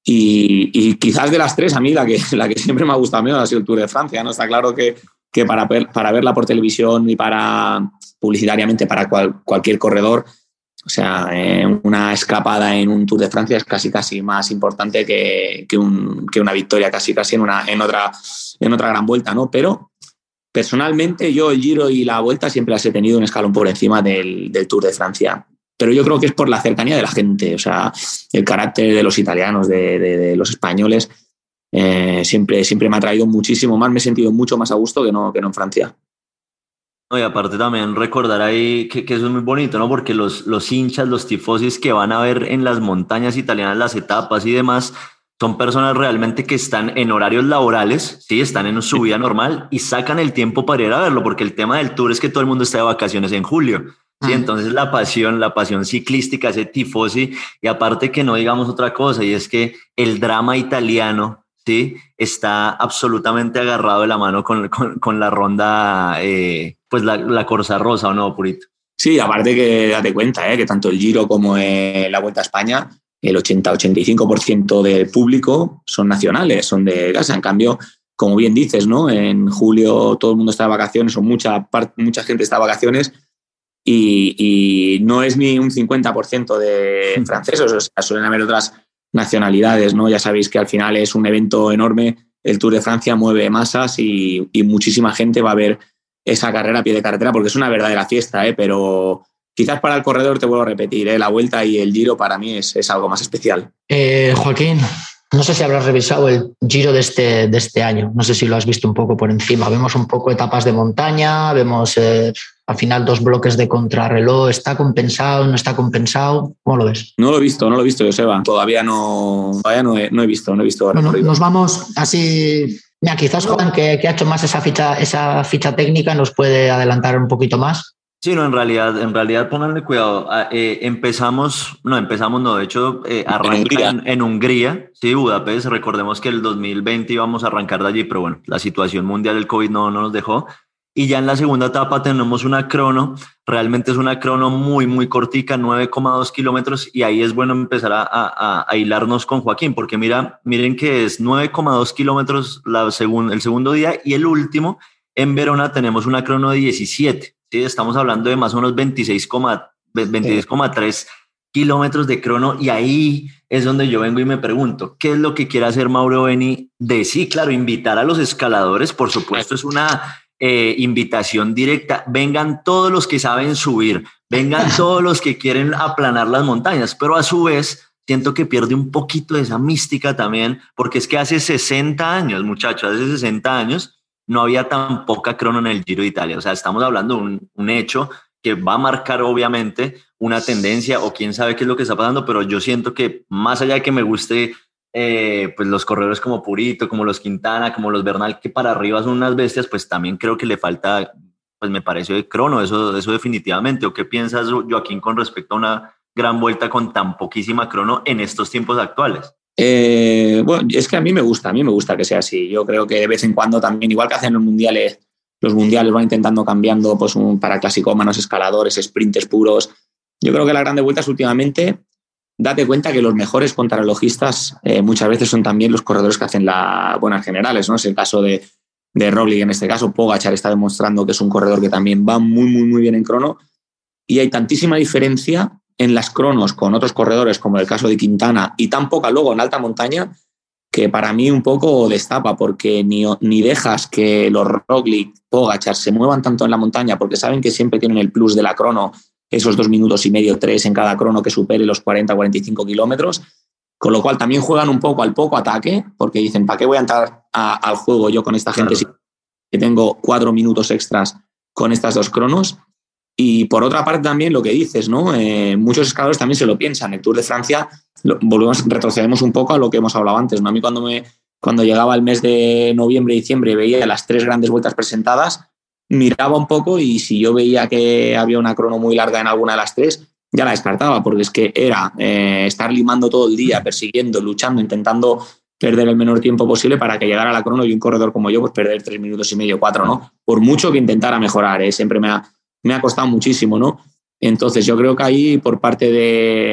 Y, y quizás de las tres, a mí la que, la que siempre me ha gustado menos ha sido el Tour de Francia, ¿no? Está claro que, que para, ver, para verla por televisión y para publicitariamente para cual, cualquier corredor, o sea, eh, una escapada en un Tour de Francia es casi casi más importante que, que, un, que una victoria casi casi en, una, en, otra, en otra gran vuelta, ¿no? Pero personalmente yo el Giro y la Vuelta siempre las he tenido un escalón por encima del, del Tour de Francia. Pero yo creo que es por la cercanía de la gente, o sea, el carácter de los italianos, de, de, de los españoles, eh, siempre, siempre me ha traído muchísimo más, me he sentido mucho más a gusto que no, que no en Francia. No, y aparte también recordar ahí que, que eso es muy bonito, ¿no? Porque los, los hinchas, los tifosis que van a ver en las montañas italianas las etapas y demás, son personas realmente que están en horarios laborales, sí, están en su vida normal y sacan el tiempo para ir a verlo, porque el tema del Tour es que todo el mundo está de vacaciones en julio. Sí, entonces la pasión, la pasión ciclística, ese tifosi, y aparte que no digamos otra cosa, y es que el drama italiano, sí, está absolutamente agarrado de la mano con, con, con la ronda, eh, pues la, la Corsa Rosa, ¿o no, Purito? Sí, aparte que date cuenta, eh, que tanto el Giro como eh, la Vuelta a España, el ochenta a ochenta y cinco por ciento del público son nacionales, son de casa. En cambio, como bien dices, ¿no? En julio todo el mundo está de vacaciones, o mucha, mucha gente está de vacaciones, Y, y no es ni un cincuenta por ciento de franceses, o sea, suelen haber otras nacionalidades, ¿no? Ya sabéis que al final es un evento enorme, el Tour de Francia mueve masas y, y muchísima gente va a ver esa carrera a pie de carretera porque es una verdadera fiesta, ¿eh? Pero quizás para el corredor, te vuelvo a repetir, ¿eh? La Vuelta y el Giro para mí es, es algo más especial. Eh, Joaquín, no sé si habrás revisado el Giro de este, de este año, no sé si lo has visto un poco por encima, vemos un poco etapas de montaña, vemos... Eh... Al final, dos bloques de contrarreloj. ¿Está compensado? ¿No está compensado? ¿Cómo lo ves? No lo he visto, no lo he visto, Joseba. Todavía no, todavía no, he, no he visto, no he visto. Bueno, nos vamos así. Mira, quizás Juan, que, que ha hecho más esa ficha, esa ficha técnica, nos puede adelantar un poquito más. Sí, no, en realidad, en realidad pónganle cuidado. Eh, empezamos, no, empezamos, no, de hecho, eh, arranca en, en Hungría, sí, Budapest. Recordemos que el dos mil veinte íbamos a arrancar de allí, pero bueno, la situación mundial del COVID no, no nos dejó. Y ya en la segunda etapa tenemos una crono, realmente es una crono muy, muy cortica, nueve coma dos kilómetros, y ahí es bueno empezar a, a, a hilarnos con Joaquín, porque mira, miren que es nueve coma dos kilómetros la segun, el segundo día, y el último, en Verona, tenemos una crono de diecisiete, ¿sí? Estamos hablando de más o menos veintiséis coma tres kilómetros de crono, y ahí es donde yo vengo y me pregunto, ¿qué es lo que quiere hacer Mauro Beni? De sí, claro, invitar a los escaladores, por supuesto, es una... Eh, invitación directa, vengan todos los que saben subir, vengan todos los que quieren aplanar las montañas, pero a su vez siento que pierde un poquito de esa mística también, porque es que hace sesenta años, muchachos, hace sesenta años no había tan poca crono en el Giro de Italia, o sea, estamos hablando de un, un hecho que va a marcar obviamente una tendencia o quién sabe qué es lo que está pasando, pero yo siento que más allá de que me guste Eh, pues los corredores como Purito, como los Quintana, como los Bernal, que para arriba son unas bestias, pues también creo que le falta, pues me pareció de crono, eso, eso definitivamente. ¿O qué piensas, Joaquín, con respecto a una gran vuelta con tan poquísima crono en estos tiempos actuales? Eh, bueno, es que a mí me gusta, a mí me gusta que sea así. Yo creo que de vez en cuando también, igual que hacen los mundiales, los mundiales van intentando cambiando pues, un, para clasicómanos, escaladores, sprinters puros. Yo creo que las grandes vueltas últimamente... Date cuenta que los mejores contrarrelojistas eh, muchas veces son también los corredores que hacen las buenas generales, ¿no? Es el caso de, de Roglic, en este caso Pogačar está demostrando que es un corredor que también va muy, muy, muy bien en crono, y hay tantísima diferencia en las cronos con otros corredores, como el caso de Quintana, y tan poca luego en alta montaña, que para mí un poco destapa, porque ni, ni dejas que los Roglic, Pogačar se muevan tanto en la montaña, porque saben que siempre tienen el plus de la crono, esos dos minutos y medio, tres en cada crono que supere los cuarenta a cuarenta y cinco kilómetros, con lo cual también juegan un poco al poco ataque, porque dicen, ¿para qué voy a entrar a, al juego yo con esta gente claro. si que tengo cuatro minutos extras con estas dos cronos? Y por otra parte también lo que dices, ¿no? Eh, muchos escaladores también se lo piensan. El Tour de Francia, lo, volvemos, retrocedemos un poco a lo que hemos hablado antes, ¿no? A mí cuando, me, cuando llegaba el mes de noviembre y diciembre veía las tres grandes vueltas presentadas, miraba un poco y si yo veía que había una crono muy larga en alguna de las tres, ya la descartaba, porque es que era eh, estar limando todo el día, persiguiendo, luchando, intentando perder el menor tiempo posible para que llegara a la crono y un corredor como yo pues perder tres minutos y medio, cuatro, ¿no? Por mucho que intentara mejorar, ¿eh? Siempre me ha, me ha costado muchísimo, ¿no? Entonces yo creo que ahí por parte de,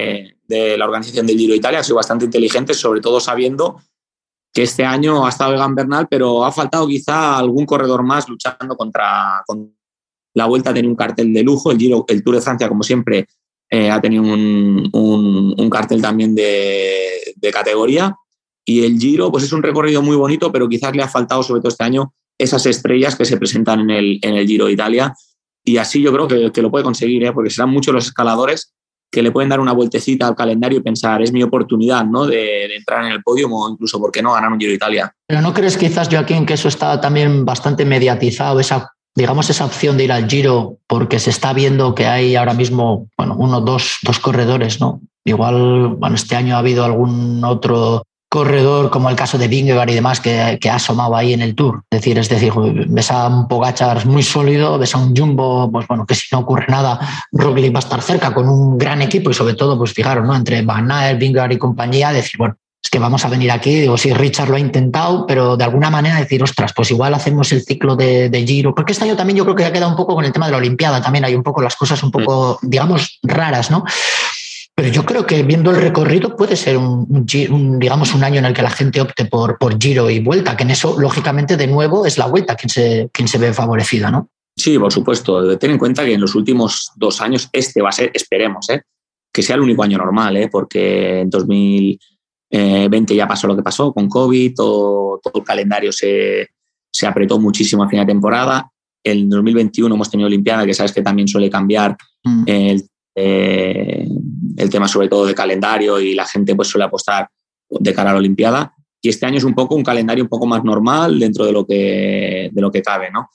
de la organización del Giro de Italia, han sido bastante inteligentes, sobre todo sabiendo que este año ha estado Egan Bernal, pero ha faltado quizá algún corredor más luchando contra, contra la Vuelta. Ha tenido un cartel de lujo, el Giro, el Tour de Francia, como siempre, eh, ha tenido un, un, un cartel también de, de categoría, y el Giro pues es un recorrido muy bonito, pero quizás le ha faltado sobre todo este año esas estrellas que se presentan en el, en el Giro de Italia, y así yo creo que, que lo puede conseguir, ¿eh? Porque serán muchos los escaladores que le pueden dar una vueltecita al calendario y pensar, es mi oportunidad, ¿no?, de, de entrar en el podio o incluso, ¿por qué no?, ganar un Giro de Italia. Pero ¿no crees quizás, Joaquín, que eso está también bastante mediatizado, esa, digamos, esa opción de ir al Giro, porque se está viendo que hay ahora mismo, bueno, uno, dos, dos corredores, ¿no? Igual, bueno, este año ha habido algún otro corredor, como el caso de Vingegaard y demás, que, que ha asomado ahí en el Tour. Es decir, es decir, ves a un Pogačar muy sólido, ves a un Jumbo, pues bueno, que si no ocurre nada, Roglic va a estar cerca con un gran equipo, y sobre todo, pues fijaros, ¿no?, entre Van Aert, Vingegaard y compañía, decir, bueno, es que vamos a venir aquí, digo, sí, Richard lo ha intentado, pero de alguna manera decir, ostras, pues igual hacemos el ciclo de, de Giro, porque este año también yo creo que ha quedado un poco con el tema de la Olimpiada, también hay un poco las cosas un poco, digamos, raras, ¿no? Pero yo creo que viendo el recorrido puede ser un, un, un, digamos, un año en el que la gente opte por, por Giro y Vuelta, que en eso, lógicamente, de nuevo, es la Vuelta quien se, quien se ve favorecida, ¿no? Sí, por supuesto. Ten en cuenta que en los últimos dos años este va a ser, esperemos, ¿eh?, que sea el único año normal, ¿eh?, porque en dos mil veinte ya pasó lo que pasó con COVID, todo, todo el calendario se, se apretó muchísimo a fin de temporada. En dos mil veintiuno hemos tenido Olimpiada, que sabes que también suele cambiar mm. el Eh, el tema sobre todo de calendario, y la gente pues suele apostar de cara a la Olimpiada, y este año es un poco un calendario un poco más normal dentro de lo que, de lo que cabe, ¿no?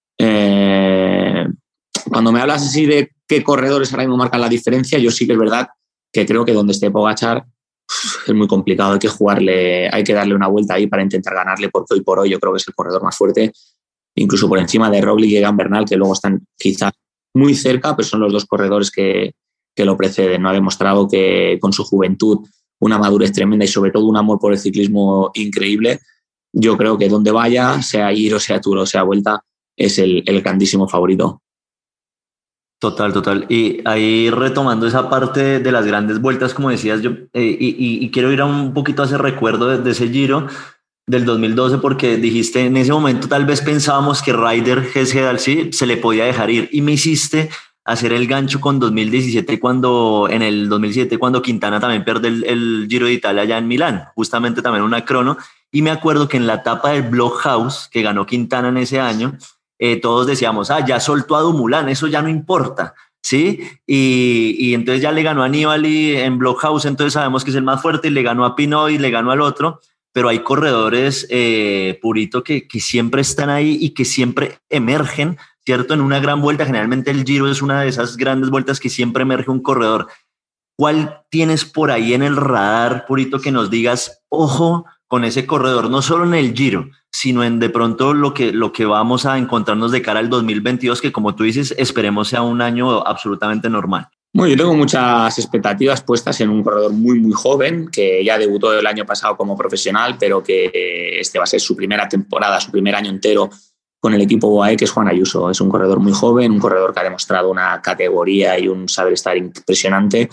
Eh, cuando me hablas así de qué corredores ahora mismo marcan la diferencia, yo sí que es verdad que creo que donde esté Pogačar es muy complicado, hay que jugarle, hay que darle una vuelta ahí para intentar ganarle, porque hoy por hoy yo creo que es el corredor más fuerte, incluso por encima de Roglic y Egan Bernal, que luego están quizás muy cerca, pero son los dos corredores que, que lo preceden, ¿no? Ha demostrado que con su juventud, una madurez tremenda y sobre todo un amor por el ciclismo increíble. Yo creo que donde vaya, sea Giro, sea Tour o sea Vuelta, es el, el grandísimo favorito. Total, total. Y ahí retomando esa parte de las grandes vueltas, como decías, yo eh, y, y quiero ir a un poquito a ese recuerdo de, de ese Giro del dos mil doce, porque dijiste, en ese momento tal vez pensábamos que Ryder Hesjedal sí se le podía dejar ir, y me hiciste hacer el gancho con dos mil diecisiete, cuando en el dos mil siete cuando Quintana también pierde el, el Giro de Italia allá en Milán, justamente también una crono, y me acuerdo que en la etapa del Blockhouse que ganó Quintana en ese año, eh, todos decíamos, ah, ya soltó a Dumoulin, eso ya no importa, ¿sí? Y, y entonces ya le ganó a Nibali en Blockhouse, entonces sabemos que es el más fuerte, y le ganó a Pinot y le ganó al otro. Pero hay corredores, eh, Purito, que, que siempre están ahí y que siempre emergen, ¿cierto? En una gran vuelta, generalmente el Giro es una de esas grandes vueltas que siempre emerge un corredor. ¿Cuál tienes por ahí en el radar, Purito, que nos digas, ojo con ese corredor, no solo en el Giro, sino en de pronto lo que, lo que vamos a encontrarnos de cara al dos mil veintidós, que como tú dices, esperemos sea un año absolutamente normal? Bueno, yo tengo muchas expectativas puestas en un corredor muy, muy joven, que ya debutó el año pasado como profesional, pero que este va a ser su primera temporada, su primer año entero con el equipo B O A E, que es Juan Ayuso. Es un corredor muy joven, un corredor que ha demostrado una categoría y un saber estar impresionante,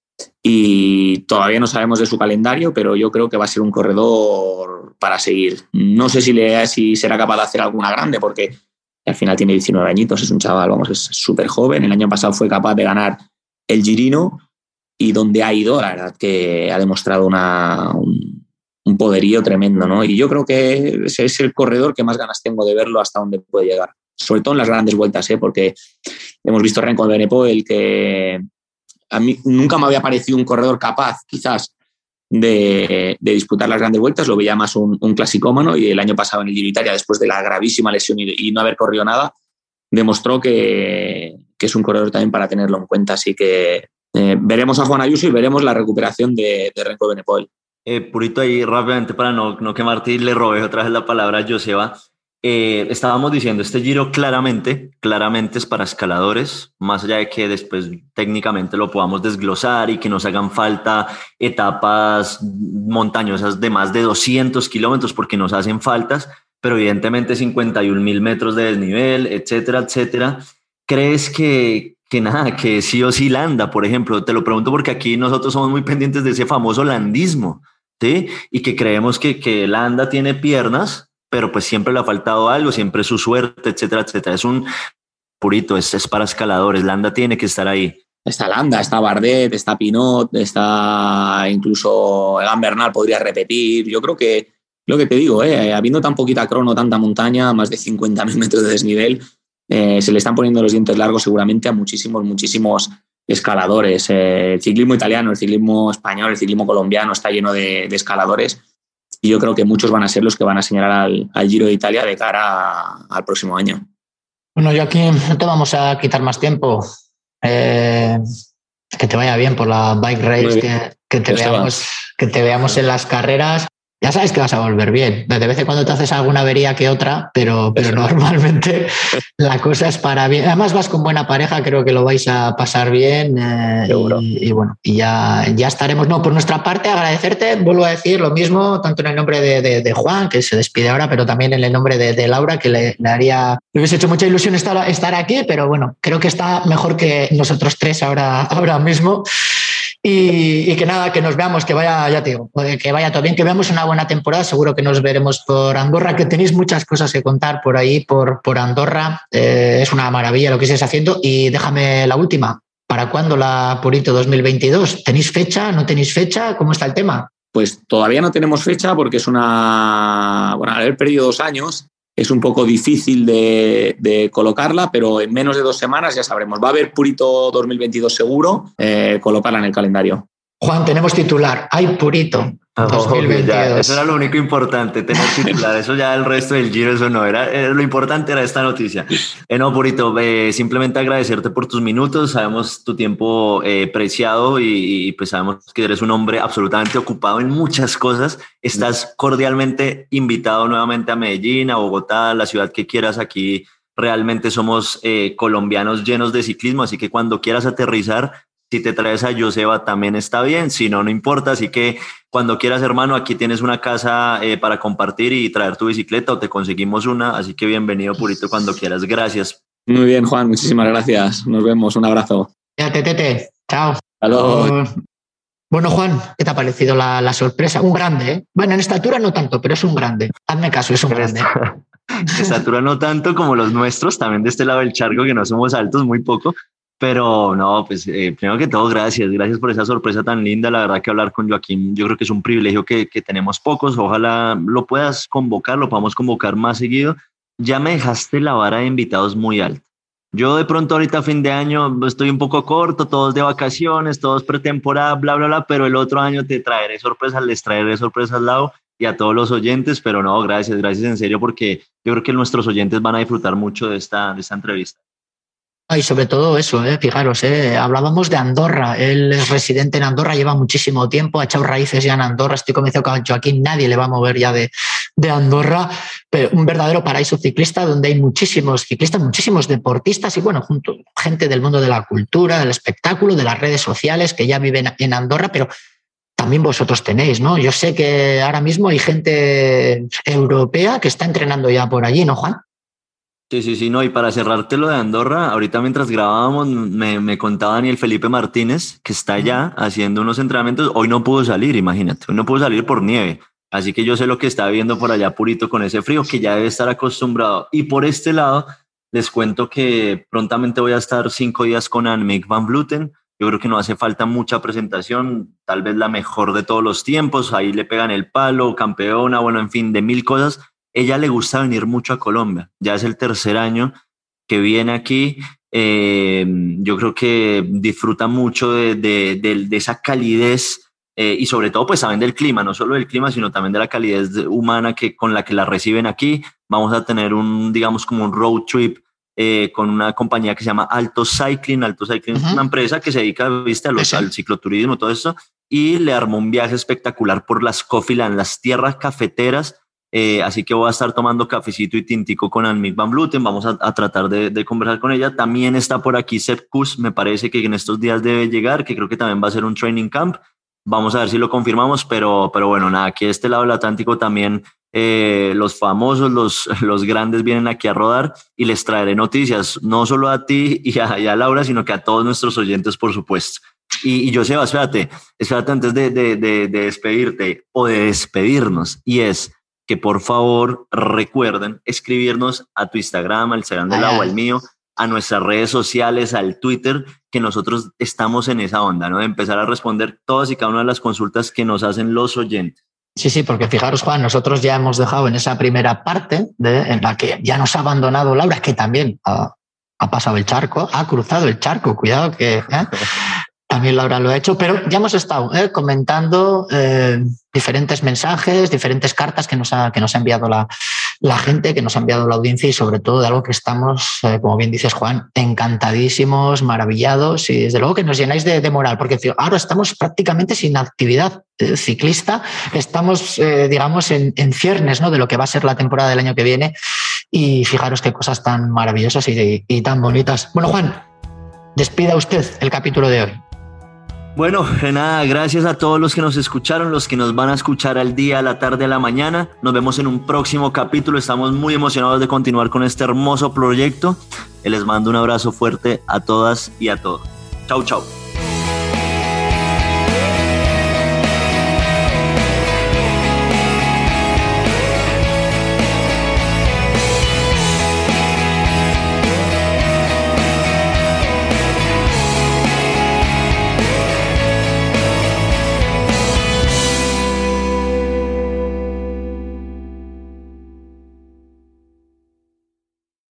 y todavía no sabemos de su calendario, pero yo creo que va a ser un corredor para seguir. No sé si, le, si será capaz de hacer alguna grande, porque al final tiene diecinueve añitos, es un chaval, vamos, es súper joven. El año pasado fue capaz de ganar el Girino, y donde ha ido, la verdad que ha demostrado una, un, un poderío tremendo, ¿no? Y yo creo que ese es el corredor que más ganas tengo de verlo hasta donde puede llegar, sobre todo en las grandes vueltas, ¿eh? Porque hemos visto a Remco Evenepoel, que a mí nunca me había parecido un corredor capaz, quizás, de, de disputar las grandes vueltas. Lo veía más un, un clasicómano, y el año pasado en el Giro de Italia, después de la gravísima lesión y, y no haber corrido nada, demostró que, que es un corredor también para tenerlo en cuenta. Así que eh, veremos a Juan Ayuso y veremos la recuperación de, de Remco Evenepoel. Eh, Purito, ahí rápidamente para no, no quemarte, y le robé otra vez la palabra a Joseba. Eh, estábamos diciendo, este Giro claramente, claramente es para escaladores, más allá de que después técnicamente lo podamos desglosar y que nos hagan falta etapas montañosas de más de doscientos kilómetros, porque nos hacen faltas, pero evidentemente cincuenta y un mil metros de desnivel, etcétera, etcétera. ¿Crees que, que nada, que sí o sí Landa, por ejemplo. Te lo pregunto porque aquí nosotros somos muy pendientes de ese famoso landismo, ¿sí? Y que creemos que, que Landa tiene piernas, pero pues siempre le ha faltado algo, siempre es su suerte, etcétera, etcétera. Es un purito, es, es para escaladores. Landa tiene que estar ahí. Está Landa, está Bardet, está Pinot, está incluso Egan Bernal podría repetir. Yo creo que, lo que te digo, eh, habiendo tan poquita crono, tanta montaña, más de cincuenta mil metros de desnivel, eh, se le están poniendo los dientes largos seguramente a muchísimos, muchísimos escaladores. Eh, el ciclismo italiano, el ciclismo español, el ciclismo colombiano está lleno de, de escaladores y yo creo que muchos van a ser los que van a señalar al, al Giro de Italia de cara a, al próximo año. Bueno, Joaquín, no te vamos a quitar más tiempo. Eh, que te vaya bien por la bike race, que, que, te veamos, que te veamos en las carreras. Ya sabes que vas a volver bien. De vez en cuando te haces alguna avería que otra, pero, pero normalmente la cosa es para bien. Además vas con buena pareja, creo que lo vais a pasar bien. Eh, y, y bueno, y ya, ya estaremos. No, por nuestra parte, agradecerte. Vuelvo a decir lo mismo, tanto en el nombre de, de, de Juan, que se despide ahora, pero también en el nombre de, de Laura, que le, le haría, le hubiese hecho mucha ilusión estar, estar aquí, pero bueno, creo que está mejor que nosotros tres ahora, ahora mismo. Y, y que nada, que nos veamos, que vaya, ya te digo, que vaya todo bien, que veamos una buena temporada. Seguro que nos veremos por Andorra, que tenéis muchas cosas que contar por ahí, por, por Andorra. Eh, es una maravilla lo que estáis haciendo. Y déjame la última. ¿Para cuándo la Purito dos mil veintidós? ¿Tenéis fecha? ¿No tenéis fecha? ¿Cómo está el tema? Pues todavía no tenemos fecha porque es una... Bueno, al haber perdido dos años, es un poco difícil de, de colocarla, pero en menos de dos semanas ya sabremos. Va a haber Purito dos mil veintidós seguro, eh, colocarla en el calendario. Juan, tenemos titular. Hay Purito dos mil veintidós. Ya, eso era lo único importante, tener titular. Eso ya el resto del Giro, eso no era. Eh, lo importante era esta noticia. Eh, no, Purito, eh, simplemente agradecerte por tus minutos. Sabemos tu tiempo eh, preciado y, y pues sabemos que eres un hombre absolutamente ocupado en muchas cosas. Estás cordialmente invitado nuevamente a Medellín, a Bogotá, a la ciudad que quieras. Aquí realmente somos eh, colombianos llenos de ciclismo, así que cuando quieras aterrizar, si te traes a Joseba también está bien, si no, no importa. Así que cuando quieras, hermano, aquí tienes una casa eh, para compartir y traer tu bicicleta o te conseguimos una. Así que bienvenido, Purito, cuando quieras. Gracias. Muy bien, Juan, muchísimas gracias. Nos vemos, un abrazo. Tete, tete. Chao. Hasta luego. Bueno, Juan, ¿qué te ha parecido la, la sorpresa? Un grande, ¿eh? Bueno, en estatura no tanto, pero es un grande. Hazme caso, es un grande. Estatura no tanto como los nuestros, también de este lado del charco, que no somos altos, muy poco. Pero no, pues eh, primero que todo, gracias, gracias por esa sorpresa tan linda. La verdad que hablar con Joaquín, yo creo que es un privilegio que, que tenemos pocos. Ojalá lo puedas convocar, lo podamos convocar más seguido. Ya me dejaste la vara de invitados muy alta. Yo de pronto ahorita a fin de año estoy un poco corto, todos de vacaciones, todos pretemporada, bla, bla, bla, pero el otro año te traeré sorpresas, les traeré sorpresas al lado y a todos los oyentes, pero no, gracias, gracias en serio, porque yo creo que nuestros oyentes van a disfrutar mucho de esta, de esta entrevista. Y sobre todo eso, eh, fijaros, eh, hablábamos de Andorra, él es residente en Andorra, lleva muchísimo tiempo, ha echado raíces ya en Andorra, estoy convencido que a Joaquín nadie le va a mover ya de, de Andorra, pero un verdadero paraíso ciclista donde hay muchísimos ciclistas, muchísimos deportistas y bueno, junto, gente del mundo de la cultura, del espectáculo, de las redes sociales que ya viven en Andorra, pero también vosotros tenéis, ¿no? Yo sé que ahora mismo hay gente europea que está entrenando ya por allí, ¿no, Juan? Sí, sí, sí, no, y para cerrarte lo de Andorra, ahorita mientras grabábamos me, me contaba Daniel Felipe Martínez, que está allá haciendo unos entrenamientos, hoy no pudo salir, imagínate, hoy no pudo salir por nieve, así que yo sé lo que está viendo por allá Purito con ese frío, que ya debe estar acostumbrado. Y por este lado, les cuento que prontamente voy a estar cinco días con Annemiek van Vleuten. Yo creo que no hace falta mucha presentación, tal vez la mejor de todos los tiempos, ahí le pegan el palo, campeona, bueno, en fin, de mil cosas. Ella le gusta venir mucho a Colombia, ya es el tercer año que viene aquí, eh, yo creo que disfruta mucho de, de, de, de esa calidez eh, y sobre todo pues saben del clima, no solo del clima, sino también de la calidez humana que, con la que la reciben aquí. Vamos a tener un, digamos, como un road trip eh, con una compañía que se llama Alto Cycling. Alto Cycling uh-huh. es una empresa que se dedica, viste, a los, sí. al cicloturismo, todo eso, y le armó un viaje espectacular por las Cofiland, las tierras cafeteras. Eh, así que voy a estar tomando cafecito y tintico con Annemiek van Vleuten. Vamos a, a tratar de, de conversar con ella. También está por aquí Sepp Kuss, me parece que en estos días debe llegar, que creo que también va a ser un training camp. Vamos a ver si lo confirmamos, pero, pero bueno, nada, aquí de este lado del Atlántico también eh, los famosos, los, los grandes vienen aquí a rodar y les traeré noticias, no solo a ti y a, y a Laura, sino que a todos nuestros oyentes, por supuesto. Y, y Joseba, espérate, espérate antes de, de, de, de despedirte o de despedirnos, y es que por favor recuerden escribirnos a tu Instagram, al Instagram de Lau, al mío, a nuestras redes sociales, al Twitter, que nosotros estamos en esa onda, ¿no? De empezar a responder todas y cada una de las consultas que nos hacen los oyentes. Sí, sí, porque fijaros, Juan, nosotros ya hemos dejado en esa primera parte de, en la que ya nos ha abandonado Laura, que también ha, ha pasado el charco, ha cruzado el charco, cuidado que... ¿eh? También Laura lo ha hecho, pero ya hemos estado eh, comentando eh, diferentes mensajes, diferentes cartas que nos ha, que nos ha enviado la, la gente, que nos ha enviado la audiencia y sobre todo de algo que estamos, eh, como bien dices Juan, encantadísimos, maravillados y desde luego que nos llenáis de, de moral, porque ahora estamos prácticamente sin actividad eh, ciclista, estamos eh, digamos en, en ciernes, ¿no?, de lo que va a ser la temporada del año que viene y fijaros qué cosas tan maravillosas y, y tan bonitas. Bueno, Juan, despida usted el capítulo de hoy. Bueno, nada, gracias a todos los que nos escucharon, los que nos van a escuchar al día, a la tarde, a la mañana. Nos vemos en un próximo capítulo. Estamos muy emocionados de continuar con este hermoso proyecto. Les mando un abrazo fuerte a todas y a todos. Chau, chau.